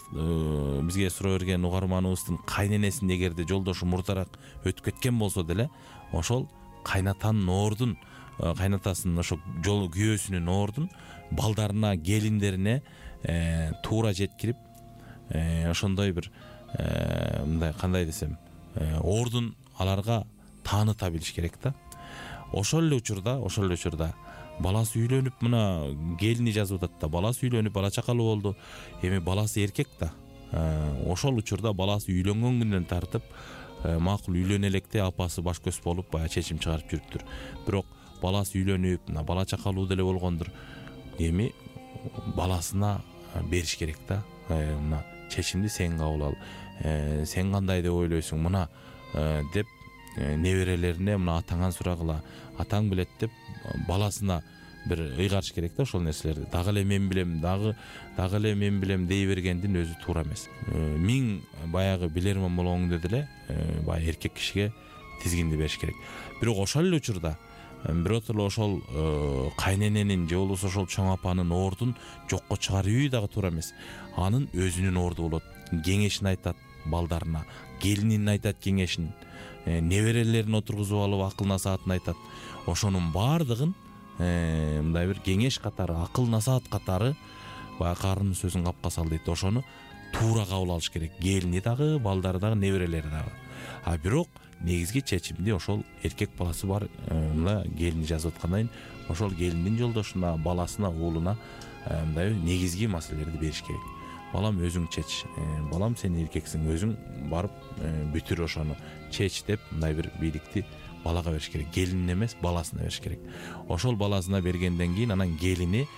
бизге суроо берген угарманыбыздын кайненесин эгерде жолдошу мурдараак өтүп кеткен болсо деле, ошол кайнатанын ордун, кайнатасынын ошо жол күйөөсүнүн ордун балдарына, келиндерине туура жеткирип, ошондой бир мындай кандай десем, ордун аларга тааныта билиш керек да. Ошол эле учурда баласы үйлөнүп, мына келини жазып атат да, баласы үйлөнүп, бала чакалуу болду. Эми баласы эркек да. Ошол учурда баласы үйлөнгөн күндөн тартып, макул үйлөнө электе апасы баш көз болуп, баягы чечим чыгарып жүрүптүр. Бирок баласы үйлөнүп, мына бала чакалуу деле болгондур. Эми баласына бериш керек да. Мына чечимди сен кабыл ал. Сен кандай деп ойлойсуң мына деп неберелерине мына атаңан сурагыла, атаң билет деп баласына бир ыйгарыш керек да ошол нерселерди. Дагы эле мен билем, дагы эле мен билем дей бергендин өзү туура эмес. Миң баягы билерман болгоңдо деле баягы эркек кишиге тизгинди бериш керек. Бирок ошол эле учурда биротоло ошол кайнененин же болбосо ошол чоң апанын ордун жокко чыгаруу дагы туура эмес. Анын өзүнүн орду болот. Кеңешин айтат балдарына, келинин айтат кеңешин, неберелерин отургузуп алып акыл насаатын айтат. Ошонун баардыгын мындай бир кеңеш катары, акыл насаат катары, баягы карынын сөзүн капка сал дейт. Ошону туура кабыл алыш керек. Келини дагы, балдары дагы, неберелери дагы. Бирок негизги чечимди ошол эркек баласы бар, мына келини жазып аткандан кийин ошол келиндин жолдошуна, баласына, уулуна мындай негизги маселелерди бериш керек. Балам өзүң чеч, балам сен эркексиң, өзүң барып бүтүр ошону чеч деп мындай бир бийликти балага бериш керек. Келинине эмес, баласына бериш керек. Ошол баласына бергенден кийин анан келини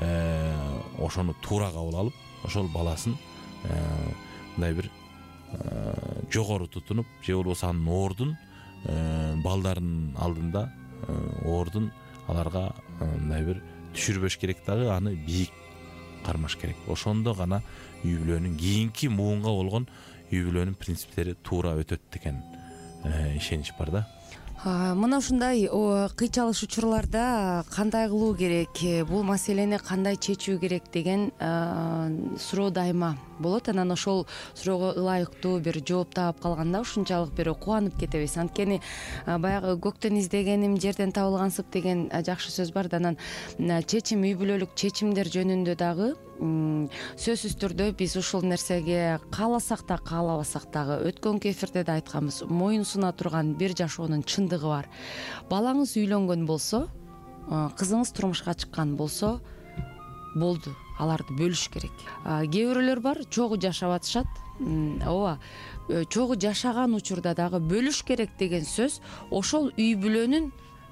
ошону туура кабыл алып, ошол баласын мындай бир жогору тутунуп, же болбосо анын ордун балдардын алдында ордун аларга мындай бир түшүрбөш керек дагы, аны бийик кармаш керек. Ошондо гана үй бүлөнүн кийинки муунга болгон үй бүлөнүн принциптери туура өтөт деген ишенич бар да. Мына ушундай кыйчалыш учурларда кандай кылуу керек, бул маселени кандай чечүү керек деген суроо дайыма болот. Анан ошол суроого ылайыктуу бир жооп таап калганда ушунчалык бир кубанып кетебиз. Анткени баягы көктөн издегеним жерден табылгансып деген жакшы сөз бар да. Анан чечим, үй бүлөлүк чечимдер жөнүндө дагы сөзсүз түрдө биз ушул нерсеге кааласак да каалабасак дагы өткөнкү эфирде да айтканбыз, моюн суна турган бир жашоонун чындыгы бар. Балаңыз үйлөнгөн болсо, кызыңыз турмушка чыккан болсо болду, аларды бөлүш керек. Кээ бирөөлөр бар, чогуу жашап атышат. Ооба, чогуу жашаган учурда дагы бөлүш керек деген сөз ошол үй бүлөнүн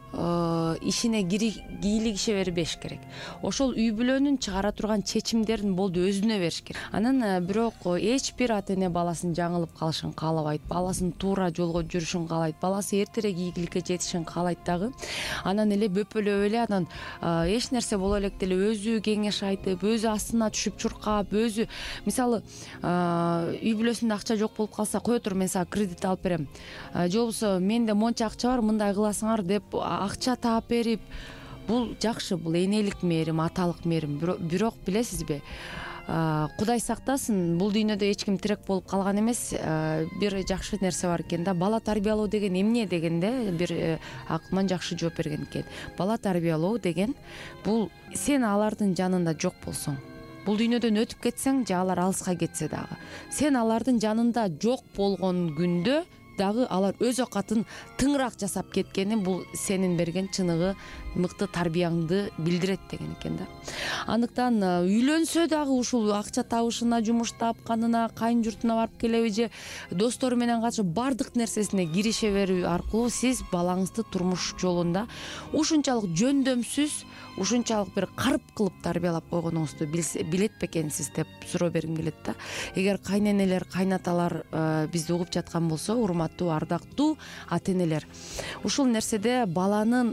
ишине кийлигише бербеш керек. Ошол үй бүлөнүн чыгара турган чечимдерин болду өзүнө бериш керек. Анан бирок эч бир ата эне баласын жаңылып калышын каалабайт, баласын туура жолго жүрүшүн каалайт, баласы эртерээк ийгиликке жетишин каалайт дагы. Анан эле бөпөлөп эле анан эч нерсе боло электе эле өзү кеңеш айтып, өзү астына түшүп чуркап, өзү мисалы үй бүлөсүндө акча жок болуп калса, кое тур мен сага кредит алып берем, же болбосо менде монча акча бар, мындай кыласыңар деп акча таап берип, бул жакшы, бул энелик мээрим, аталык мээрим. Бирок билесизби, Кудай сактасын, бул дүйнөдө эч ким тирек болуп калган эмес. Бир жакшы нерсе бар экен да, бала тарбиялоо деген эмне дегенде бир акылман жакшы жооп берген экен. Бала тарбиялоо деген бул сен алардын жанында жок болсоң, бул дүйнөдөн өтүп кетсең же алар алыска кетсе дагы, сен алардын жанында жок болгон күндө дагы алар өз оокатын тыңыраак жасап кеткени бул сенин берген чыныгы мыкты тарбияңды билдирет деген экен да. Андыктан үйлөнсө дагы ушул акча табышына, жумуш тапканына, кайын журтуна барып келеби же достору менен катышып бардык нерсесине кирише берүү аркылуу сиз балаңызды турмуш жолунда ушунчалык жөндөмсүз, ушунчалык бир карып кылып тарбиялап койгонуңузду билет бекенсиз деп суроо бергим келет да. Эгер кайненелер, кайнаталар бизди угуп жаткан болсо, урматтуу, ардактуу ата энелер, ушул нерседе баланын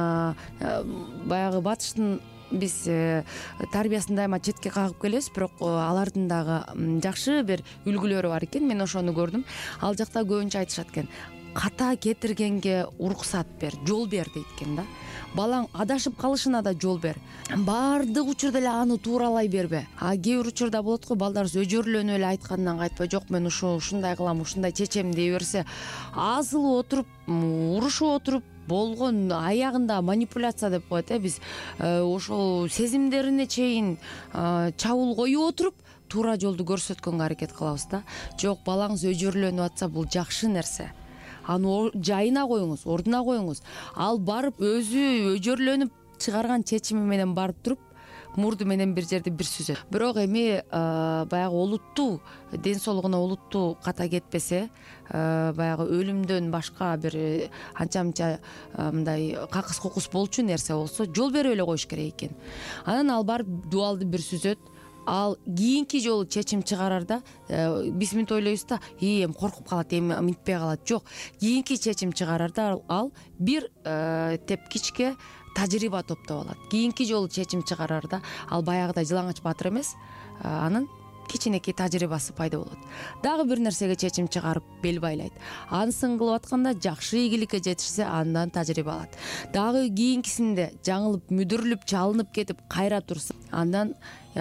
баягы батыштын биз тарбиясын дайыма четке кагып келебиз, бирок алардын дагы жакшы бир үлгүлөрү бар экен. Мен ошону көрдүм. Ал жакта көбүнчө айтышат экен. Ката кетиргенге уруксат бер, жол бер дейт экен да. Балаң адашып калышына да жол бер. Бардык учурда эле аны тууралай бербе. Кээ бир учурда болот го, балдарыбыз өжөрлөнүп эле айткандан кайтпай, жок мен ушундай кылам, ушундай чечем дей берсе, азылып отуруп, урушуп отуруп, болгон аягында манипуляция деп коет. Биз ошол сезимдерине чейин чабуул коюп отуруп, туура жолду көрсөткөнгө аракет кылабыз да. Жок, балаңыз өжөрлөнүп атса, бул жакшы нерсе. Аны жайына коюңуз, ордуна коюңуз. Ал барып өзү өжөрлөнүп чыгарган чечими менен барып туруп, мурду менен бир жерди бир сүзөт. Бирок эми баягы олуттуу, ден соолугуна олуттуу ката кетпесе, баягы өлүмдөн башка бир анча-мынча мындай какыс кукус болчу нерсе болсо, жол берип эле коюш керек экен. Анан ал барып дубалды бир сүзөт. Ал кийинки жолу чечим чыгарарда биз мынтип ойлойбуз да, эми коркуп калат, эми мынтпей калат. Жок, кийинки чечим чыгарарда ал бир тепкичке тажрыйба топтоп алат. Кийинки жолу чечим чыгарарда ал баягыдай жылаңач батыр эмес, анын кичинекей тажрыйбасы пайда болот. Дагы бир нерсеге чечим чыгарып бел байлайт. Анысын кылып атканда жакшы ийгиликке жетишсе, андан тажрыйба алат. Дагы кийинкисинде жаңылып, мүдүрүлүп, чалынып кетип кайра турса, андан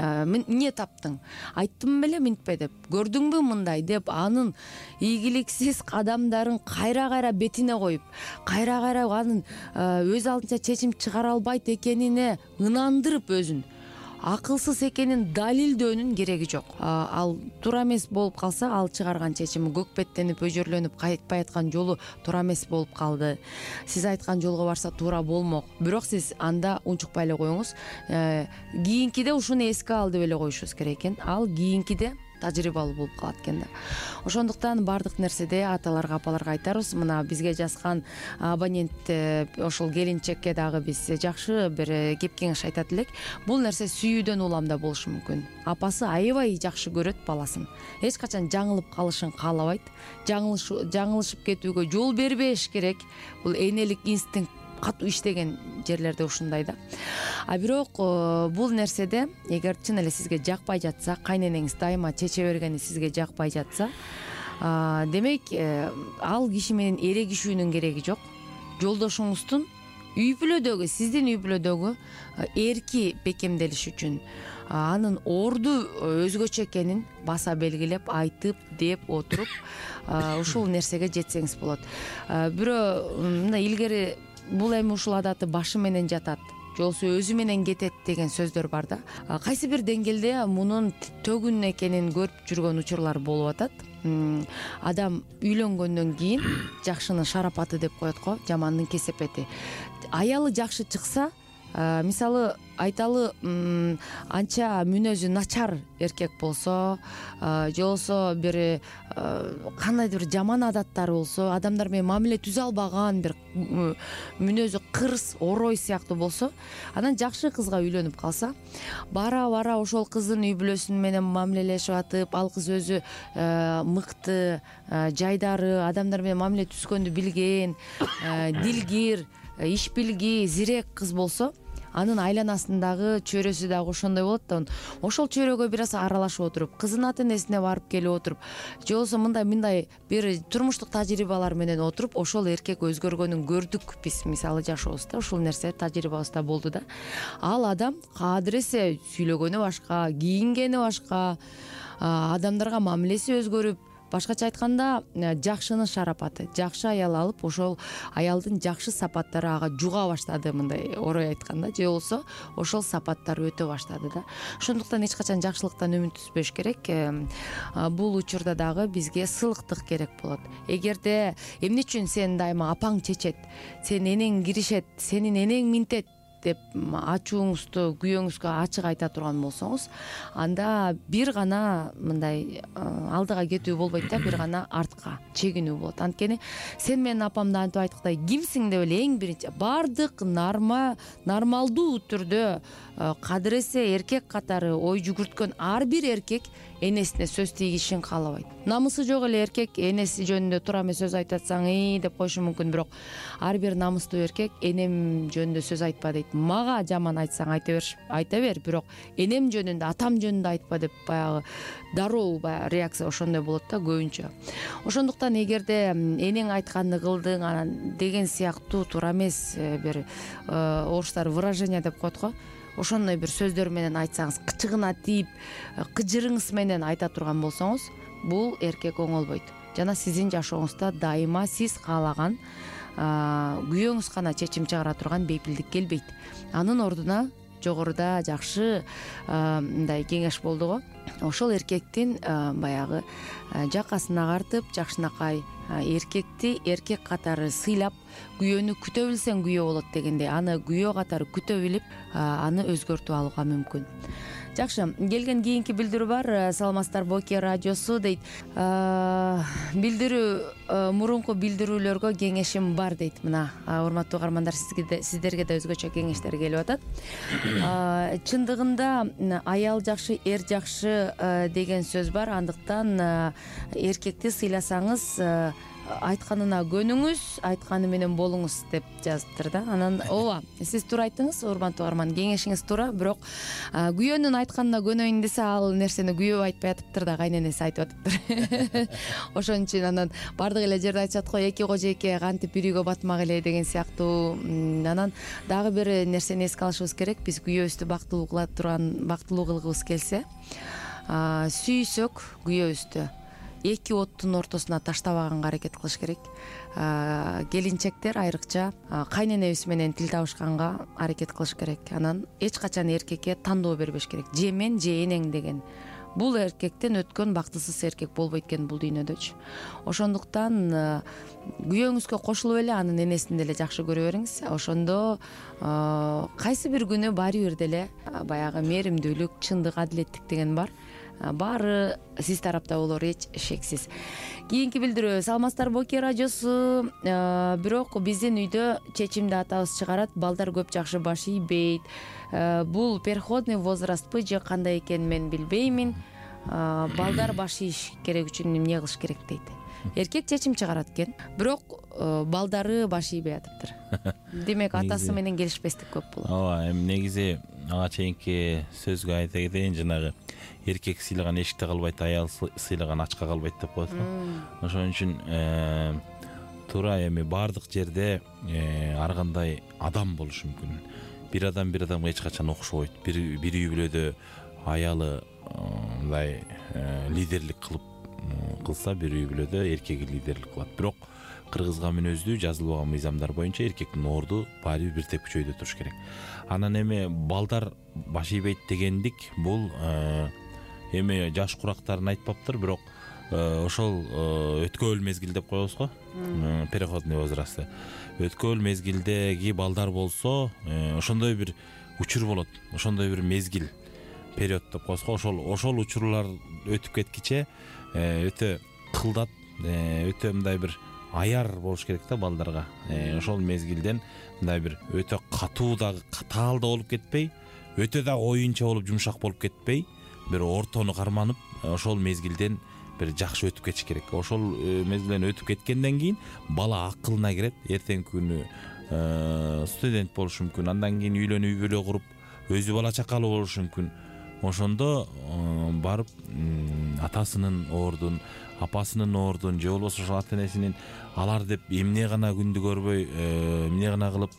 эмне таптың, айттым беле мынтпе деп, көрдүңбү мындай деп, анын ийгиликсиз кадамдарын кайра бетине коюп, кайра анын өз алдынча чечим чыгара албайт экенине ынандырып, өзүн акылсыз экенин далилдөөнүн кереги жок. Ал туура эмес болуп калса, ал чыгарган чечими көкпеттенип, өжөрлөнүп кайтпай аткан жолу туура эмес болуп калды. Сиз айткан жолго барса туура болмок. Бирок сиз анда унчукпай эле коюңуз. Кийинкиде ушуну эске ал деп эле коюшубуз керек экен. Ал кийинкиде тажрыйбалуу болуп калат экен да. Ошондуктан бардык нерседе аталарга, апаларга айтарбыз. Мына бизге жазган абонент ошол келинчекке дагы биз жакшы бир кеп кеңеш айтат элек. Бул нерсе сүйүүдөн улам да болушу мүмкүн. Апасы аябай жакшы көрөт баласын. Эч качан жаңылып калышын каалабайт. Жаңылышып кетүүгө жол бербеш керек. Бул энелик инстинкт катуу иштеген жерлерде ушундай да. Бирок бул нерседе эгер чын эле сизге жакпай жатса, кайненеңиз дайыма чече бергени сизге жакпай жатса, демек ал киши менен эрегишүүнүн кереги жок. Жолдошуңуздун үй бүлөдөгү, сиздин үй бүлөдөгү эрки бекемделиш үчүн анын орду өзгөчө экенин баса белгилеп, айтып, деп отуруп, ушул нерсеге жетсеңиз болот. Бирөө мындай илгери бул эми ушул адаты башы менен жатат, жолсу өзү менен кетет деген сөздөр бар да. Кайсы бир деңгээлде мунун төгүн экенин көрүп жүргөн учурлар болуп атат. Адам үйлөнгөндөн кийин жакшынын шарапаты деп коет го, жамандын кесепети. Аялы жакшы чыкса, мисалы айталы анча мүнөзү начар эркек болсо, же болбосо бир кандайдыр бир жаман адаттары болсо, адамдар менен мамиле түзө албаган, бир мүнөзү кырс, орой сыяктуу болсо, анан жакшы кызга үйлөнүп калса, бара ошол кыздын үй бүлөсү менен мамилелешип атып, ал кыз өзү мыкты, жайдары, адамдар менен мамиле түзгөндү билген, дилгир, иш билги, зирек кыз болсо, анын айланасындагы чөйрөсү дагы ошондой болот да. Ошол чөйрөгө бир аз аралашып отуруп, кыздын ата энесине барып келип отуруп, же болбосо мындай бир турмуштук тажрыйбалар менен отуруп, ошол эркек өзгөргөнүн көрдүк биз, мисалы жашообузда ушул нерсе тажрыйбабызда болду да. Ал адам кадыресе сүйлөгөнү башка, кийингени башка, адамдарга мамилеси өзгөрүп, башкача айтканда жакшынын шарапаты. Жакшы аял алып, ошол аялдын жакшы сапаттары ага жуга баштады, мындай орой айтканда, же болбосо ошол сапаттар өтө баштады да. Ошондуктан эч качан жакшылыктан үмүт үзбөш керек. Бул учурда дагы бизге сылыктык керек болот. Эгерде эмне үчүн сен дайыма апаң чечет, сен энең киришет, сенин энең минтет деп ачууңузду күйөөңүзгө ачык айта турган болсоңуз, анда бир гана мындай алдыга кетүү болбойт да, бир гана артка чегинүү болот. Анткени сен менин апам да антип айткандай кимсиң деп эле эң биринчи баардык нормалдуу түрдө кадыресе эркек катары ой жүгүрткөн ар бир эркек энесине сөз тийгизишин каалабайт. Намысы жок эле эркек энеси жөнүндө туура эмес сөз айтып атсаң деп коюшу мүмкүн, бирок ар бир намыстуу эркек энем жөнүндө сөз айтпа дейт. Мага жаман айтсаң айта бер, бирок энем жөнүндө, атам жөнүндө айтпа деп баягы дароо реакция ошондой болот да көбүнчө. Ошондуктан эгерде энең айтканды кылдың анан деген сыяктуу туура эмес бир орустар выражение деп коет го, ошондой бир сөздөр менен айтсаңыз, кычыгына тийип, кыжырыңыз менен айта турган болсоңуз, бул эркек оңолбойт. Жана сиздин жашооңузда дайыма сиз каалаган күйөөңүз гана чечим чыгара турган бейпилдик келбейт. Анын ордуна жогоруда жакшы мындай кеңеш болду го. Ошол эркектин баягы жакасын агартып, жакшынакай эркекти эркек катары сыйлап, күйөөнү күтө билсең күйөө болот дегендей, аны күйөө катары күтө билип, аны өзгөртүп алууга мүмкүн. Жакшы, келген кийинки билдирүү бар. Саламатсыздар, Боке радиосу дейт. Билдирүү мурунку билдирүүлөргө кеңешим бар дейт. Мына урматтуу угармандар, сиздерге да өзгөчө кеңештер келип атат. Чындыгында аял жакшы, эр жакшы деген сөз бар. Андыктан эркекти сыйласаңыз, айтканына көнүңүз, айтканы менен болуңуз деп жазыптыр да. Анан ооба, сиз туура айттыңыз, урматтуу угарман, кеңешиңиз туура, бирок күйөөнүн айтканына көнөйүн десе, ал нерсени күйөө айтпай атыптыр да, кайненеси айтып атыптыр. Ошон үчүн анан бардык эле жерде айтышат го, эки кожойке кантип бир үйгө батмак эле деген сыяктуу. Анан дагы бир нерсени эске алышыбыз керек. Биз күйөөбүздү бактылуу кылгыбыз келсе, сүйсөк күйөөбүздү эки оттун ортосуна таштабаганга аракет кылыш керек. Келинчектер айрыкча кайненебиз менен тил табышканга аракет кылыш керек. Анан эч качан эркекке тандоо бербеш керек. Же мен, же энең деген. Бул эркектен өткөн бактысыз эркек болбойт экен бул дүйнөдөчү. Ошондуктан күйөөңүзгө кошулуп эле анын энесин деле жакшы көрө бериңиз. Ошондо кайсы бир күнү баары бир деле баягы мээримдүүлүк, чындык, адилеттик деген бар. Баары сиз тарапта болор, эч шексиз. Кийинки билдирүү. Саламатсыздар, Боке радиосу. Бирок биздин үйдө чечимди атабыз чыгарат, балдар көп жакшы баш ийбейт. Бул переходный возрастпы же кандай экенин мен билбеймин. Балдар баш ийиш керек үчүн эмне кылыш керек дейт. Эркек чечим чыгарат экен, бирок балдары баш ийбей атыптыр. Демек атасы менен келишпестик көп болот. Ооба, эми негизи ага чейинки сөзгө айта кетейин, жанагы эркек сыйлаган эшикте калбайт, аял сыйлаган ачка калбайт деп коет го. Ошон үчүн туура эми баардык жерде ар кандай адам болушу мүмкүн. Бир адамга эч качан окшобойт. Бир үй бүлөдө аялы мындай лидерлик кылса, бир үй бүлөдө эркеги лидерлик кылат. Бирок кыргызга мүнөздүү жазылбаган мыйзамдар боюнча эркектин орду баары бир теп күчөйдө туруш керек. Анан эми балдар баш ийбейт дегендик, бул эми жаш курактарын айтпаптыр, бирок ошол өткөөл мезгил деп коебуз го, переходный возрастты. Өткөөл мезгилдеги балдар болсо, ошондой бир учур болот, ошондой бир мезгил, период деп коебуз го. Ошол учурлар өтүп кеткиче өтө кылдат, өтө мындай бир аяр болуш керек да балдарга. Ошол мезгилден мындай бир өтө катуу да, катаал да болуп кетпей, өтө да оюнча болуп, жумшак болуп кетпей, бир ортону карманып, ошол мезгилден бир жакшы өтүп кетиш керек. Ошол мезгилден өтүп кеткенден кийин бала акылына кирет. Эртеңки күнү студент болушу мүмкүн, андан кийин үйлөнүп, үй бүлө куруп, өзү бала чакалуу болушу мүмкүн. Ошондо барып атасынын ордун, апасынын ордун, же болбосо ошол ата энесинин алар деп эмне гана күндү көрбөй, эмне гана кылып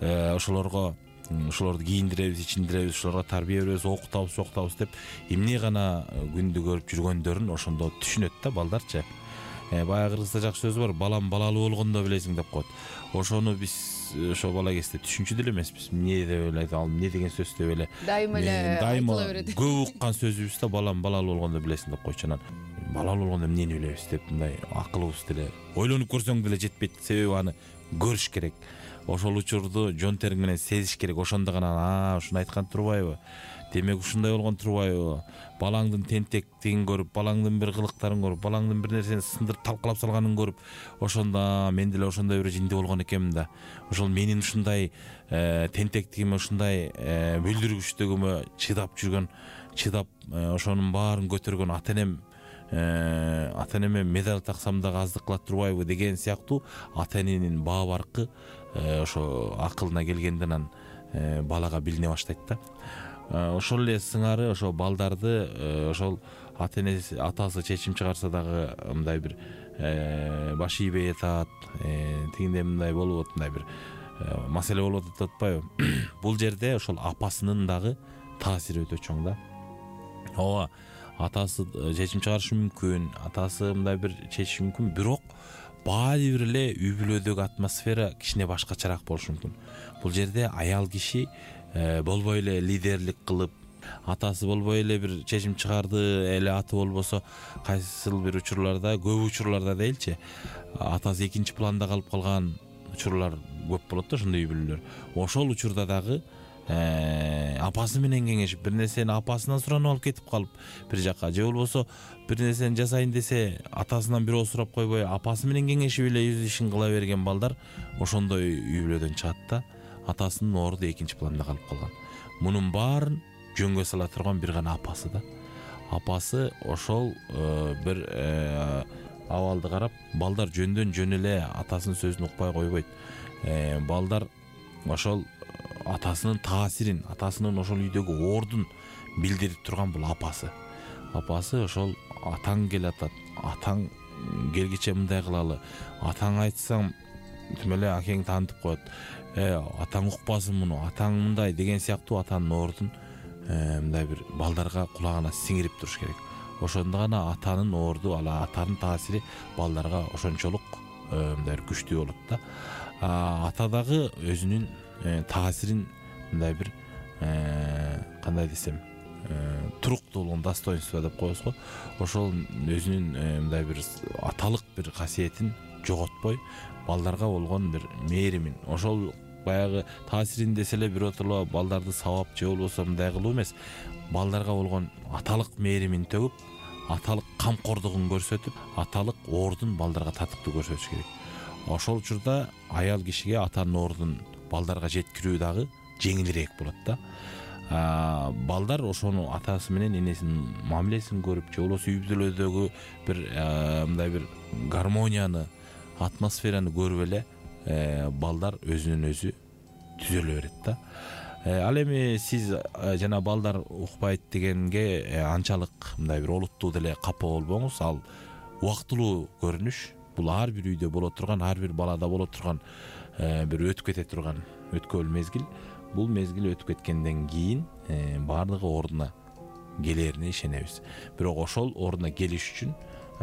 ошолорду кийиндиребиз, ичиндиребиз, ошолорго тарбия беребиз, окутабыз деп эмне гана күндү көрүп жүргөндөрүн ошондо түшүнөт да балдарчы. Баягы кыргызда жакшы сөз бар, балам балалуу болгондо билесиң деп коет. Ошону биз ошо бала кезде түшүнчү деле эмеспиз. Эмне деп эле айта алдым, эмне деген сөз деп эле. Дайыма эле айтыла берет. Көп уккан сөзүбүз да балам балалуу болгондо билесиң деп койчу. Анан балалуу болгондо эмнени билебиз деп мындай акылыбыз деле ойлонуп көрсөң деле жетпейт. Себеби аны көрүш керек. Ошол учурду жон териң менен сезиш керек. Ошондо гана ушуну айткан турбайбы? Демек ушундай болгон турбайбы? Балаңдын тентектигин көрүп, балаңдын бир кылыктарын көрүп, балаңдын бир нерсени сындырып талкалап салганын көрүп, ошондо мен деле ошондой бир жинди болгон экенмин да. Ошол менин ушундай тентектигиме, ушундай бүлдүргүчтүгүмө чыдап жүргөн, чыдап ошонун баарын көтөргөн ата энеме медаль таксам дагы аздык кылат турбайбы деген сыяктуу ата эненин баа баркы ошо акылына келгенде анан балага билине баштайт да. Ошол эле сыңары ошо балдарды ошол ата энеси атасы чечим чыгарса дагы мындай бир баш ийбей атат, тигинде мындай болуп атат, мындай бир маселе болуп атат атпайбы? Бул жерде ошол апасынын дагы таасири өтө чоң да. Ооба, атасы чечим чыгарышы мүмкүн, атасы мындай бир чечиши мүмкүн, бирок баары бир эле үй бүлөдөгү атмосфера кичине башкачараак болушу мүмкүн. Бул жерде аял киши болбой эле лидерлик кылып, атасы болбой эле бир чечим чыгарды эле аты болбосо, кайсыл бир учурларда, көп учурларда дейличи, атасы экинчи планда калып калган учурлар көп болот да, ошондой үй бүлөлөр. Ошол учурда дагы апасы менен кеңешип, бир нерсени апасынан суранып алып кетип калып бир жакка, же болбосо бир нерсени жасайын десе атасынан бирөө сурап койбой апасы менен кеңешип эле өз ишин кыла берген балдар ошондой үй бүлөдөн чыгат да. Атасынын орду экинчи планда калып калган. Мунун баарын жөнгө сала турган бир гана апасы да. Апасы ошол бир абалды карап, балдар жөндөн жөн эле атасынын сөзүн укпай койбойт. Балдар ошол атасынын таасирин, атасынын ошол үйдөгү ордун билдирип турган бул апасы. Апасы ошол атаң келатат, атаң келгиче мындай кылалы, атаң айтсаң тим эле акең таанытып коет. Атаң укпасын муну, атаң мындай деген сыяктуу атанын ордун мындай бир балдарга кулагына сиңирип туруш керек. Ошондо гана атанын орду, атанын таасири балдарга ошончолук мындай күчтүү болот да. Ата дагы өзүнүн таасирин мындай бир кандай десем, туруктуу болгон достоинство деп коебузго, ошол өзүнүн мындай бир аталык бир касиетин жоготпой, балдарга болгон бир мээримин, ошол баягы таасирин десе эле биротоло балдарды сабап же болбосо мындай кылуу эмес, балдарга болгон аталык мээримин төгүп, аталык камкордугун көрсөтүп, аталык ордун балдарга татыктуу көрсөтүш керек. Ошол учурда аял кишиге атанын ордун балдарга жеткирүү дагы жеңилирээк болот да. Балдар ошону атасы менен энесинин мамилесин көрүп, же болбосо үй бүлөдөгү бир мындай бир гармонияны, атмосфераны көрүп эле балдар өзүнөн өзү түзөлө берет да. Ал эми сиз жана балдар укпайт дегенге анчалык мындай бир олуттуу деле капа болбоңуз. Ал убактылуу көрүнүш. Бул ар бир үйдө боло турган, ар бир балада боло турган бир өтүп кете турган өткөөл мезгил. Бул мезгил өтүп кеткенден кийин баардыгы ордуна келерине ишенебиз. Бирок ошол ордуна келиш үчүн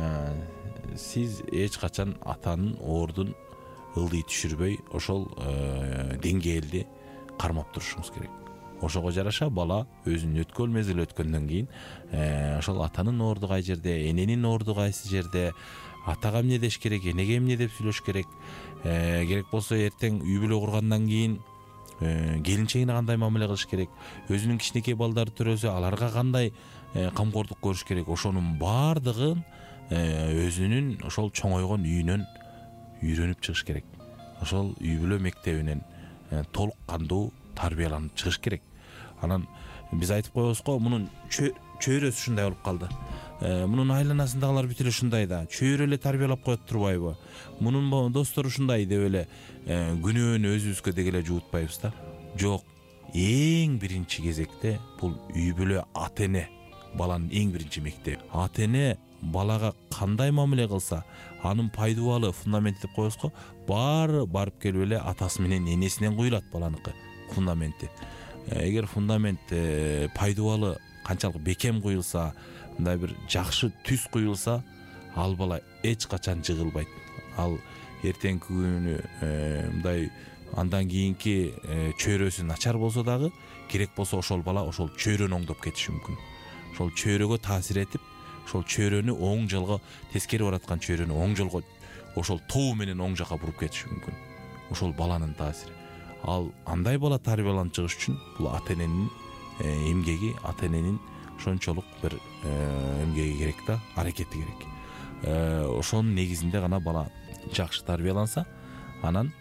сиз эч качан атанын ордун ылдый түшүрбөй, ошол деңгээлди кармап турушуңуз керек. Ошого жараша бала өзүнүн өткөөл мезгил өткөндөн кийин ошол атанын орду кай жерде, эненин орду кайсы жерде, атага эмне деш керек, энеге эмне деп сүйлөш керек, керек болсо эртең үй бүлө кургандан кийин келинчегине кандай мамиле кылыш керек, өзүнүн кичинекей балдары төрөсө аларга кандай камкордук көрүш керек, ошонун баардыгын өзүнүн ошол чоңойгон үйүнөн үйрөнүп чыгыш керек. Ошол үй бүлө мектебинен толук кандуу тарбияланып чыгыш керек. Анан биз айтып коебуз го, мунун чөйрөсү ушундай болуп калды. Мунун айланасындагылар бүт эле ушундай да. Чөйрө эле тарбиялап коет турбайбы? Мунун достору ушундай деп эле күнөөнү өзүбүзгө деги эле жуутпайбыз да. Жок. Эң биринчи кезекте бул үй бүлө, ата эне баланын эң биринчи мектеби. Ата эне балага кандай мамиле кылса, анын пайдубалы фундаменти деп коебуз го, баары барып келип эле атасы менен энесинен куюлат баланыкы фундаменти. Эгер фундамент пайдубалы канчалык бекем куюлса, мындай бир жакшы түз куюлса, ал бала эч качан жыгылбайт. Ал эртеңки күнү мындай андан кийинки чөйрөсү начар болсо дагы керек болсо ошол бала ошол чөйрөнү оңдоп кетиши мүмкүн. Ошол чөйрөгө таасир этип, ошол чөйрөнү оң жолго, тескери бараткан чөйрөнү оң жолго, ошол тобу менен оң жакка буруп кетиши мүмкүн. Ошол баланын таасири. Ал андай бала тарбияланып чыгыш үчүн бул ата-эненин эмгеги, ата-эненин ошончолук бир эмгеги керек да, аракети керек. Ошонун негизинде гана бала жакшы тарбияланса, анан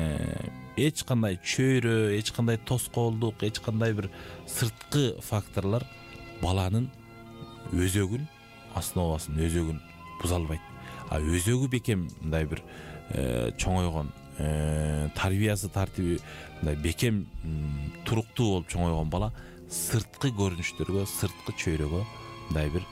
эч кандай чөйрө, эч кандай тоскоолдук, эч кандай бир сырткы факторлор баланын өзөгүн, основасын, өзөгүн буза албайт. Өзөгү бекем мындай бир чоңойгон, тарбиясы тартиби мындай бекем туруктуу болуп чоңойгон бала сырткы көрүнүштөргө, сырткы чөйрөгө мындай бир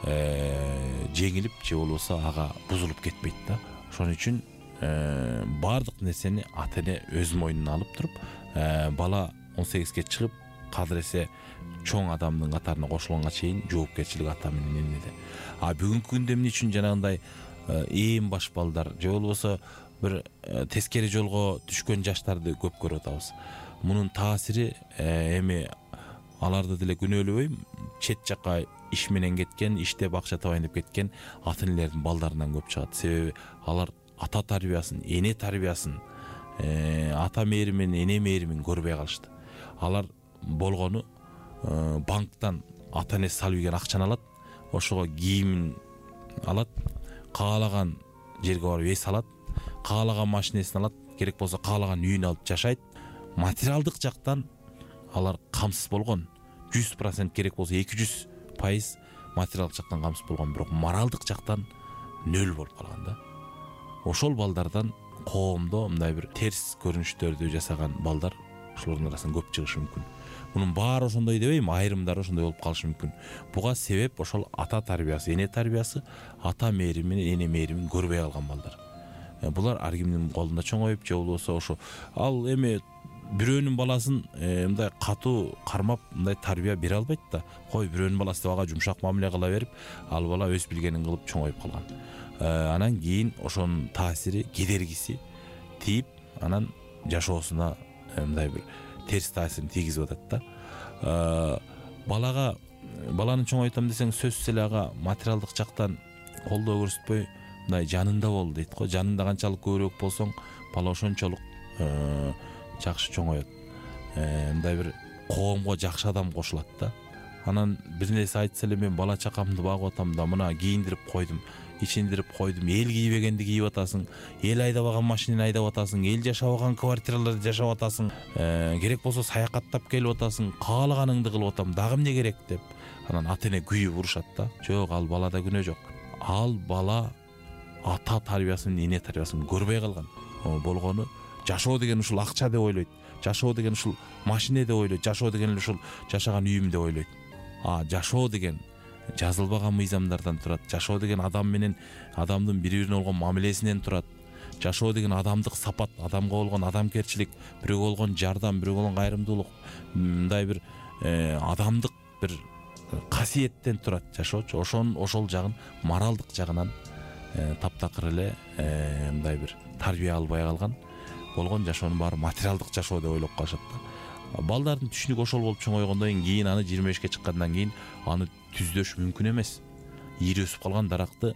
жеңилип же болбосо ага бузулуп кетпейт да. Ошон үчүн баардык нерсени ата-эне өз мойнуна алып туруп, бала 18ге чыгып, кадыресе чоң адамдын катарына кошулганга чейин жоопкерчилик ата менен энеде. Бүгүнкү күндө эмне үчүн жанагындай ээн баш балдар же болбосо бир тескери жолго түшкөн жаштарды көп көрүп атабыз. Мунун таасири эми аларды деле күнөөлөбөйм, чет жакка иш менен кеткен, иштеп акча табайын деп кеткен ата-энелердин балдарынан көп чыгат. Себеби алар ата тарбиясын, эне тарбиясын, ата мээримин, эне мээримин көрбөй калышты. Алар болгону банктан ата-энеси салып ийген акчаны алат, ошого кийимин алат, каалаган жерге барып эс алат, каалаган машинесин алат, керек болсо каалаган үйүн алып жашайт. Материалдык жактан алар камсыз болгон. 100% керек болсо 200% материалдык жактан камсыз болгон, бирок моралдык жактан нөл болуп калган да. Ошол балдардан коомдо мындай бир терс көрүнүштөрдү жасаган балдар ошолордун арасынан көп чыгышы мүмкүн. Мунун баары ошондой дебейм, айрымдары ошондой болуп калышы мүмкүн. Буга себеп ошол ата тарбиясы, эне тарбиясы, ата мээрими менен эне мээримин көрбөй калган балдар. Булар ар кимдин колунда чоңоюп же болбосо ошо ал эми бирөөнүн баласын мындай катуу кармап мындай тарбия бере албайт да. Кой бирөөнүн баласы деп ага жумшак мамиле кыла берип, ал бала өз билгенин кылып чоңоюп калган. Анан кийин ошонун таасири, кедергиси тийип, анан жашоосуна мындай бир терс таасирин тийгизип атат да. Баланы чоңойтам десең, сөзсүз эле ага материалдык жактан колдоо көрсөтпөй, мындай жанында бол дейт го. Жанында канчалык көбүрөөк болсоң, бала ошончолук жакшы чоңоет. Мындай бир коомго жакшы адам кошулат да. Анан бир нерсе айтса эле, мен бала чакамды багып атам да, мына кийиндирип койдум, ичиндирип койдум, эл кийбегенди кийип атасың, эл айдабаган машинени айдап атасың, эл жашабаган квартираларда жашап атасың, керек болсо саякаттап келип атасың, каалаганыңды кылып атам, дагы эмне керек деп. Анан ата-эне күйүп урушат да. Жок, ал балада күнөө жок. Ал бала ата тарбиясын, эне тарбиясын көрбөй калган. Болгону жашоо деген ушул акча деп ойлойт. Жашоо деген ушул машина деп ойлойт. Жашоо деген ушул жашаган үйүм деп ойлойт. Жашоо деген жазылбаган мыйзамдардан турат. Жашоо деген адам менен адамдын бири-бирине болгон мамилесинен турат. Жашоо деген адамдык сапат, адамга болгон адамгерчилик, бирөөгө болгон жардам, бирөөгө болгон кайрымдуулук, мындай бир адамдык бир касиеттен турат жашоочу. Ошол жагын моралдык жагынан таптакыр эле мындай бир тарбия албай калган. Болгон жашоонун баары материалдык жашоо деп ойлоп калышат да. Балдардын түшүнүгү ошол болуп чоңойгондон кийин аны 25 чыккандан кийин аны түздөш мүмкүн эмес. Ири өсүп калган даракты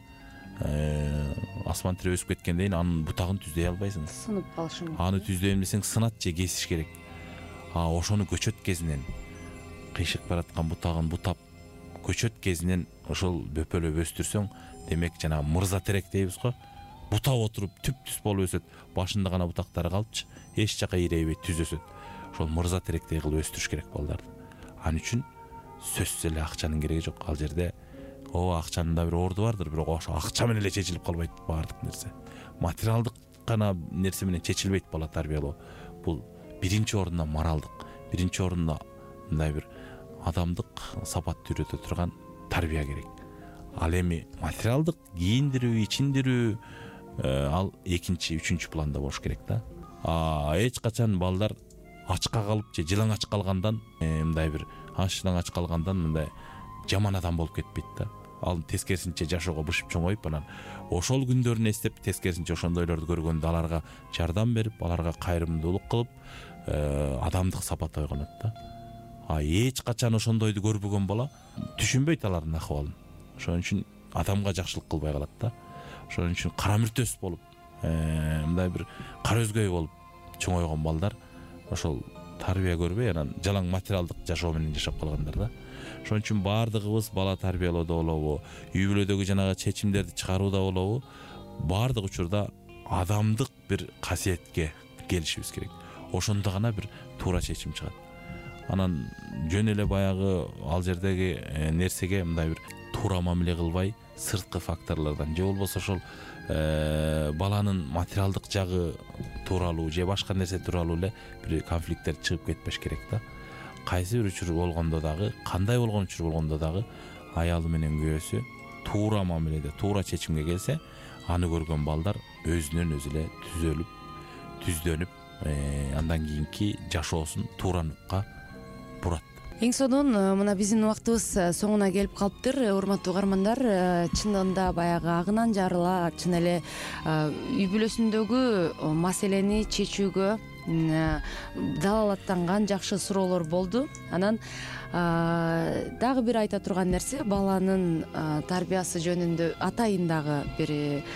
асман тире өсүп кеткенден кийин анын бутагын түздөй албайсың. Сынып калышы мүмкүн. Аны түздөйм десең сынат же кесиш керек. Ошону көчөт кезинен кыйшык бараткан бутагын бутап, көчөт кезинен ошол бөпөлөп өстүрсөң, демек жана мырза терек дейбиз го. Бутап отуруп түп-түз болуп өсөт. Башында гана бутактары калыпчы, эч жака ирейбей түз өсөт. Ошол мырза теректей кылып өстүрүш керек балдарды. Ал үчүн сөзсүз эле акчанын кереги жок. Ал жерде акчанын да бир орду бардыр, бирок ошо акча менен эле чечилип калбайт баардык нерсе. Материалдык гана нерсе менен чечилбейт бала тарбиялоо. Бул биринчи орунда моралдык, биринчи орунда мындай бир адамдык сапатты үйрөтө турган тарбия керек. Ал эми материалдык кийиндирүү, ичиндирүү ал экинчи, үчүнчү планда болуш керек да. Эч качан балдар ачка калып же жылаң ач калгандан мындай бир аш жылаң ач калгандан мындай жаман адам болуп кетпейт да. ал тескерисинче жашоого бышып чоңоюп, анан ошол күндөрүн эстеп тескерисинче ошондойлорду көргөндө аларга жардам берип, аларга кайрымдуулук кылып, адамдык сапат ойгонот да. Эч качан ошондойду көрбөгөн бала түшүнбөйт алардын акыбалын. Ошон үчүн адамга жакшылык кылбай калат да. Ошон үчүн кара мүртөс болуп, мындай бир кара өзгөй болуп чоңойгон балдар ошол тарбия көрбөй, анан жалаң материалдык жашоо менен жашап калгандар да. Ошон үчүн баардыгыбыз бала тарбиялоодо болобу, үй бүлөдөгү жанагы чечимдерди чыгарууда болобу, баардык учурда адамдык бир касиетке келишибиз керек. Ошондо гана бир туура чечим чыгат. Анан жөн эле баягы ал жердеги нерсеге мындай бир туура мамиле кылбай, сырткы факторлордон же болбосо ошол баланын материалдык жагы тууралуу же башка нерсе тууралуу эле бир конфликттер чыгып кетпеш керек да. Кайсы бир учур болгондо дагы, кандай болгон учур болгондо дагы аялы менен күйөөсү туура мамиледе, туура чечимге келсе, аны көргөн балдар өзүнөн өзү эле түздөнүп, андан кийинки жашоосун туура нукка бурат. Эң сонун мына биздин убактыбыз соңуна келип калыптыр. Урматтуу угармандар, чындыгында баягы агынан жарыла чын эле үй бүлөсүндөгү маселени чечүүгө далалаттанган жакшы суроолор болду. Анан дагы бир айта турган нерсе, баланын тарбиясы жөнүндө атайын дагы бир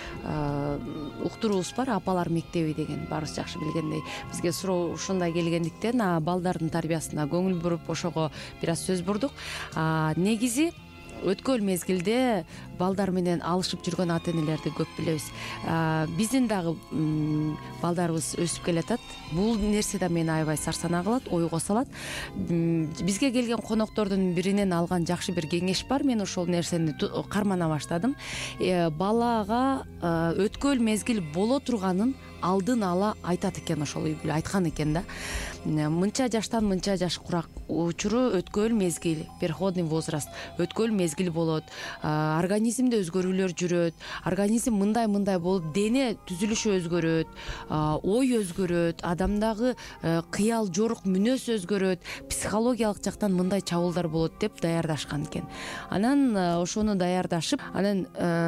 уктуруубуз бар, апалар мектеби деген, баарыбыз жакшы билгендей. Бизге суроо ушундай келгендиктен балдардын тарбиясына көңүл буруп, ошого бир аз сөз бурдук. Негизи өткөн мезгилде балдар менен алышып жүргөн ата энелерди көп билебиз. Биздин дагы балдарыбыз өсүп келатат. Бул нерсе да мени аябай сарсанаа кылат, ойго салат. Бизге келген коноктордун биринен алган жакшы бир кеңеш бар. Мен ошол нерсени кармана баштадым. Балага өткөн мезгил боло турганын алдын ала айтат экен, ошол үй бүлө айткан экен да. Мынча жаштан мынча жаш курак учуру өткөн мезгил, переходный возраст, өткөн мезгил болот. Организмде өзгөрүүлөр жүрөт. Организм мындай болуп, дене түзүлүшү өзгөрөт, ой өзгөрөт, адамдагы кыял, жорук мүнөз өзгөрөт, психологиялык жактан мындай чабуулдар болот деп даярдашкан экен. Анан ошону даярдашып, анан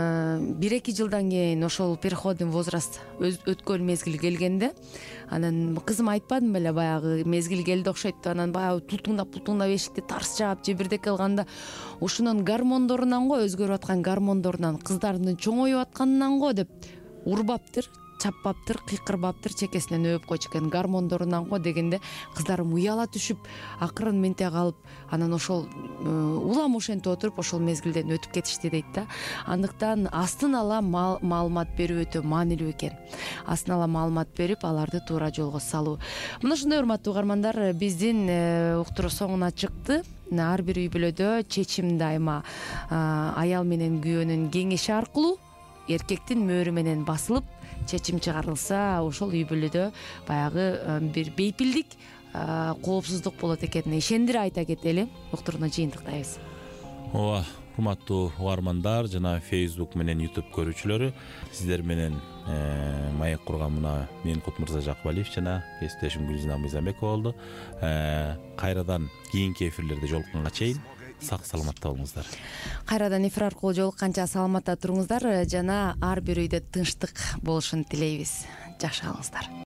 1-2 жылдан кийин ошол переходный возраст өткөн мезгил келгенде, анан кызым айтпадым беле, баягы мезгил келди окшойт. Анан баягы тултуңдап эшикти тарс жаап же бирдеке кылганда, ушунун гормондорунан го, өзгөрүп аткан гормондорунан, кыздардын чоңоюп атканынан го деп урбаптыр, чаппаптыр, кыйкырбаптыр, чекесинен өбүп койчу экен. Гормондорунан го дегенде кыздарым уяла түшүп, акырын менте калып, анан ошол улам ошентип отуруп ошол мезгилден өтүп кетишти дейт да. Андыктан астын ала маалымат берүү өтө маанилүү экен. Астын ала маалымат берип, аларды туура жолго салуу. Мына ушундай, урматтуу угармандар, биздин уктуруу соңуна чыкты. Ар бир үй бүлөдө чечим дайыма аял менен күйөөнүн кеңеши аркылуу, эркектин мөөрү менен басылып чечим чыгарылса, ошол үй бүлөдө баягы бир бейпилдик, коопсуздук болот экенин ишендире айта кетели. Уктурууну жыйынтыктайбыз. Ооба, урматтуу угармандар жана Facebook менен YouTube көрүүчүлөрү, сиздер менен маек курган мына мен Кутмырза Жакыбалиев жана кесиптешим Гүлзина Мыйзамбекова болду. Кайрадан кийинки эфирлерде жолукканга чейин сак саламатта болуңуздар. Кайрадан эфир аркылуу жолукканча саламатта туруңуздар жана ар бир үйдө тынчтык болушун тилейбиз. Жакшы калыңыздар.